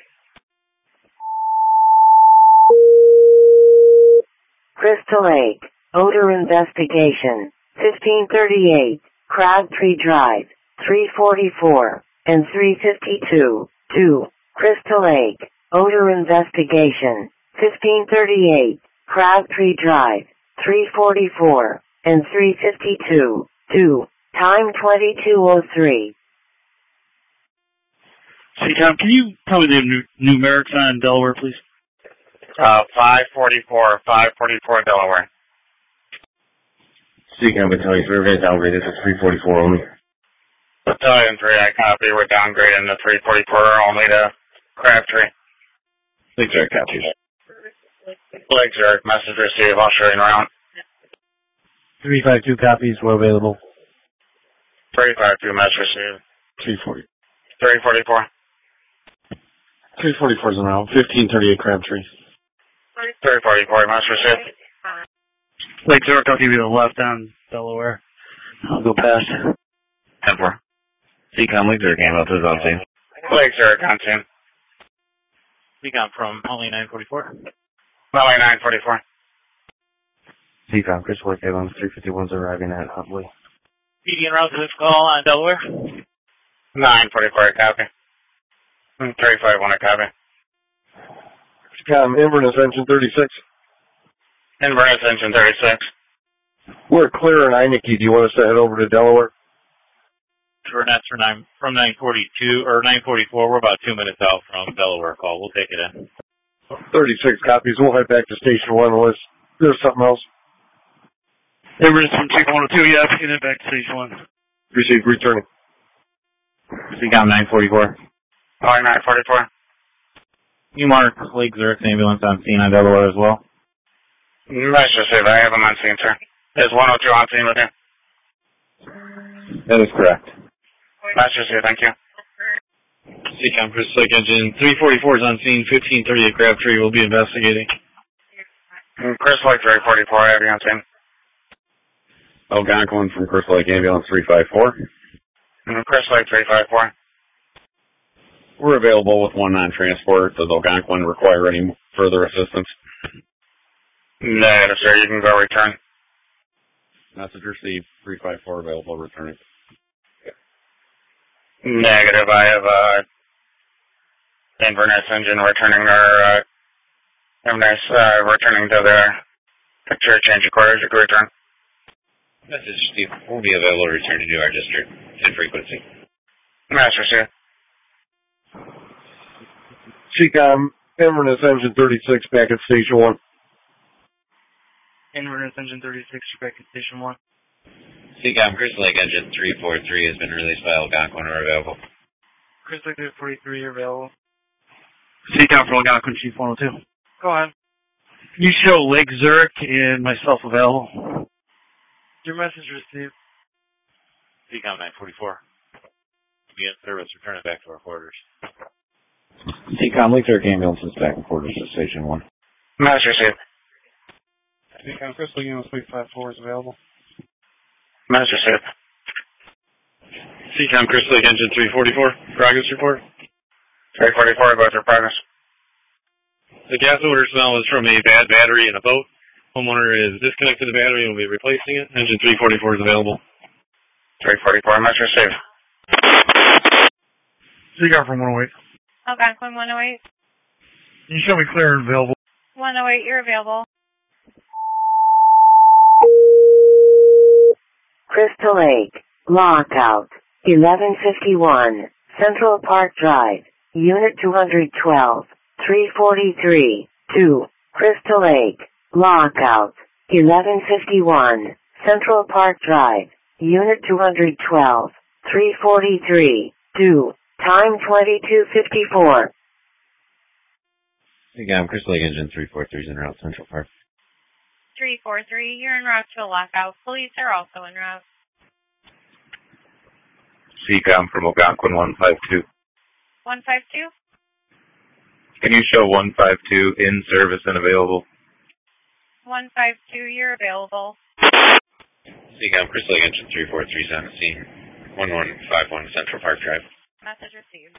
Crystal Lake, odor investigation, fifteen thirty-eight, Crabtree Drive, three forty-four, and three fifty-two, two, Crystal Lake, odor investigation, fifteen thirty-eight, Crabtree Drive, three forty-four, and three fifty-two, two, time twenty-two oh three. C COM, can you tell me the nu- numerics on Delaware, please? Uh, five forty-four, five forty-four Delaware. C COM Battalion three, we're downgrade. This is three forty-four only. Battalion three, I copy. We're downgrading the three forty-four only to Crabtree. Lake Zurich copies. Lake Zurich, message received. I'll show you around. three five two copies were available. three five two, message received. three forty. three forty-four. three forty-four is around. fifteen thirty-eight Crabtree. three forty-four, message received. Lake Zurich, I'll give you the left on Delaware. I'll go past. ten four. C COM, Lake Zurich ambulance is on scene. Lake Zurich on scene. C COM from Holly nine forty-four. Holly nine forty-four. C COM, Crystal Lake ambulance three fifty-one is arriving at Huntley. P D en route to this call on Delaware. nine forty-four, copy. three five one, copy. C COM, Inverness engine thirty-six. Inverness engine thirty-six. We're clear in Eineke. Do you want us to head over to Delaware? Sure, that's for nine, from nine forty-two, or nine forty-four. We're about two minutes out from Delaware call. We'll take it in. thirty-six copies. We'll head back to Station one unless there's something else. Inverness from Chief one oh two, yeah, get it back to Station one. Received, returning. C COM nine forty-four. Holly nine forty-four. You mark Lake Zurich ambulance on scene on Delaware as well. Message received. I have him on scene, sir. Is one oh two on scene with you? That is correct. Message received, thank you. C COM, Crystal Lake engine three forty-four is on scene. fifteen thirty-eight Crabtree will be investigating. Crystal Lake three forty-four, I have you on scene. Algonquin from Crystal Lake ambulance three five four. Crystal Lake three five four. We're available with one non-transport. Does Algonquin require any further assistance? Negative, sir. You can go return. Message received. three five four available, returning. Negative. I have uh, Inverness engine returning our uh, Inverness uh, returning to the picture change of quarters. You can return. Message Steve. We'll be available to return to our district in frequency. Master, sir. C COM, Inverness engine thirty-six back at Station one. Inverness engine thirty-six, you're back at Station one. C COM, Crystal Lake engine three forty-three has been released by Algonquin or available. Crystal Lake three forty-three, you're available. C COM from Algonquin Chief one oh two. Go ahead. Can you show Lake Zurich and myself available? Your message received. C COM nine forty-four. Be in service, return it back to our quarters. C COM, Lake Zurich ambulance is back in quarters to Station one. Master, sir. C COM, Crystal Lake ambulance three five four is available. Master, sir. C COM, Crystal Lake engine three forty-four. Progress report. three forty-four, about your progress. The gas odor smell is from a bad battery in a boat. Homeowner is disconnected the battery and will be replacing it. Engine three forty-four is available. three forty-four, Master, sir. C COM from one oh eight. Algonquin one oh eight. Can you show me clear and available? one oh eight, you're available. Crystal Lake, lockout, eleven fifty-one, Central Park Drive, Unit two twelve, three forty-three, two, Crystal Lake, lockout, eleven fifty-one, Central Park Drive, Unit two twelve, three forty-three, two, time twenty-two fifty-four. C COM, Crystal Lake engine three forty-three is en route Central Park. three four three, you're en route to a lockout. Police are also en route. C COM from Algonquin one five two. one five two? Can you show one five two in service and available? one five two, you're available. Seacom, Crystal Lake Engine three four three is on the scene. one one five one Central Park Drive. Message received.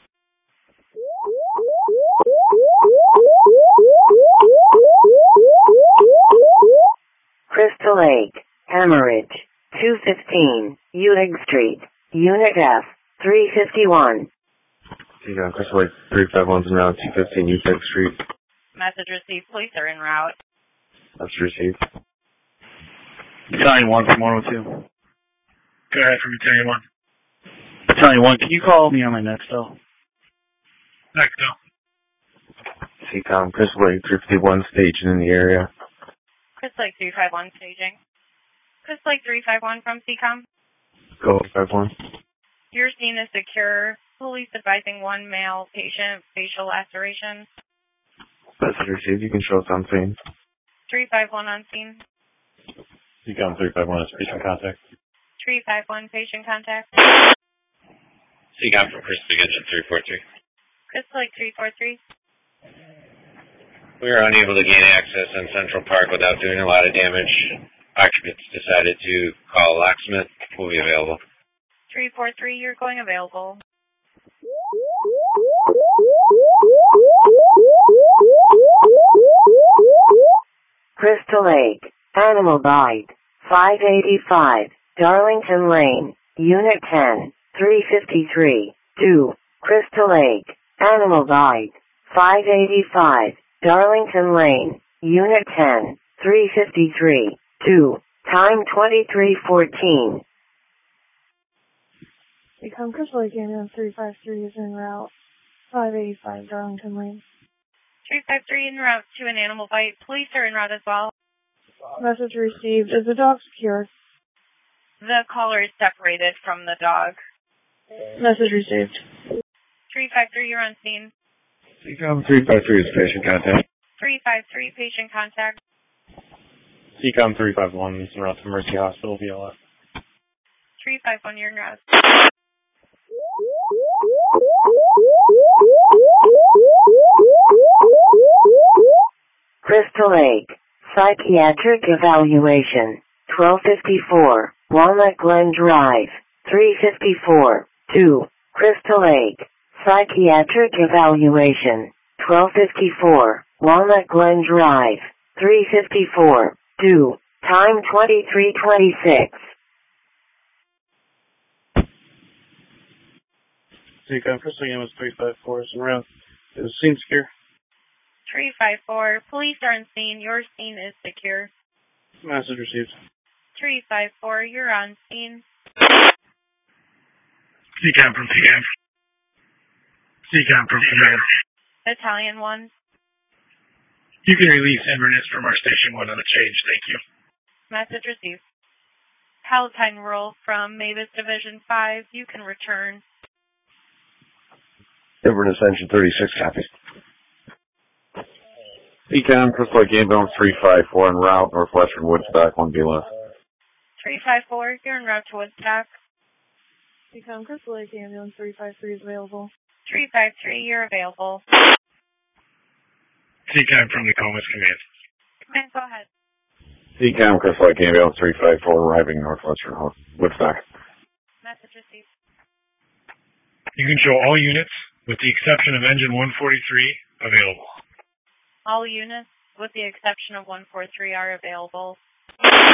Crystal Lake, Hemorrhage, two fifteen, Utig Street, Unit F, three fifty-one. Seacom, Crystal Lake three five one's en route, two fifteen Utig Street. Message received. Police are en route. That's received. Battalion one from one oh two. Go ahead from Battalion one. Battalion one, can you call me on my Nextel? Nextel. Seacom, Crystal Lake three fifty-one staging in the area. Crystal Lake three five one staging. Crystal Lake three five one from C COM. Go five one. Your scene is secure. Police advising one male patient, facial laceration. Message received. You can show us on scene. three five one on scene. Seacom three five one is patient contact. three five one patient contact. Seacom from Crystal Lake Engine three four three. Crystal Lake three four three. We were unable to gain access in Central Park without doing a lot of damage. Occupants decided to call a locksmith. Will be available. three four three, you're going available. Crystal Lake, Animal Bite, five eighty-five, Darlington Lane, Unit ten, three fifty-three, two, Crystal Lake, Animal Bite, five eighty-five, Darlington Lane, Unit ten, three fifty-three, two, time twenty-three fourteen. Become Crystal Lake Ambulance three five three is en route, five eighty-five Darlington Lane. three five three en route to an animal bite. Police are en route as well. Message received. Is the dog secure? The caller is separated from the dog. Message received. three five three, you're on scene. Seacom three five three is patient contact. three five three, patient contact. Seacom three five one is en route to Mercy Hospital, B L S. three five one, you're en route. Crystal Lake, Psychiatric Evaluation, twelve fifty-four, Walnut Glen Drive, three fifty-four, two, Crystal Lake, Psychiatric Evaluation, twelve fifty-four, Walnut Glen Drive, three fifty-four, two, time twenty-three twenty-six. Seacom, Crystal Lake three five four is en route. Is scene secure? three five four, police are on scene. Your scene is secure. Message received. three five four, you're on scene. Seacom from Command. Seacom from Command. Battalion one. You can release Inverness from our Station one on the change, thank you. Message received. Palatine Rural from Mavis Division five, you can return. Inverness Engine thirty-six copies. Seacom, Crystal Lake Ambulance three five four en route, Northwestern Woodstock, one B L S. three five four, you're en route to Woodstock. Become Crystal Lake Ambulance three five three is available. three five three, you're available. Seacom from Nokomis Command. Command, go ahead. Seacom, Crystal Lake Ambulance three five four arriving Northwestern Woodstock. Message received. You can show all units, with the exception of engine one forty-three, available. All units, with the exception of one forty-three, are available.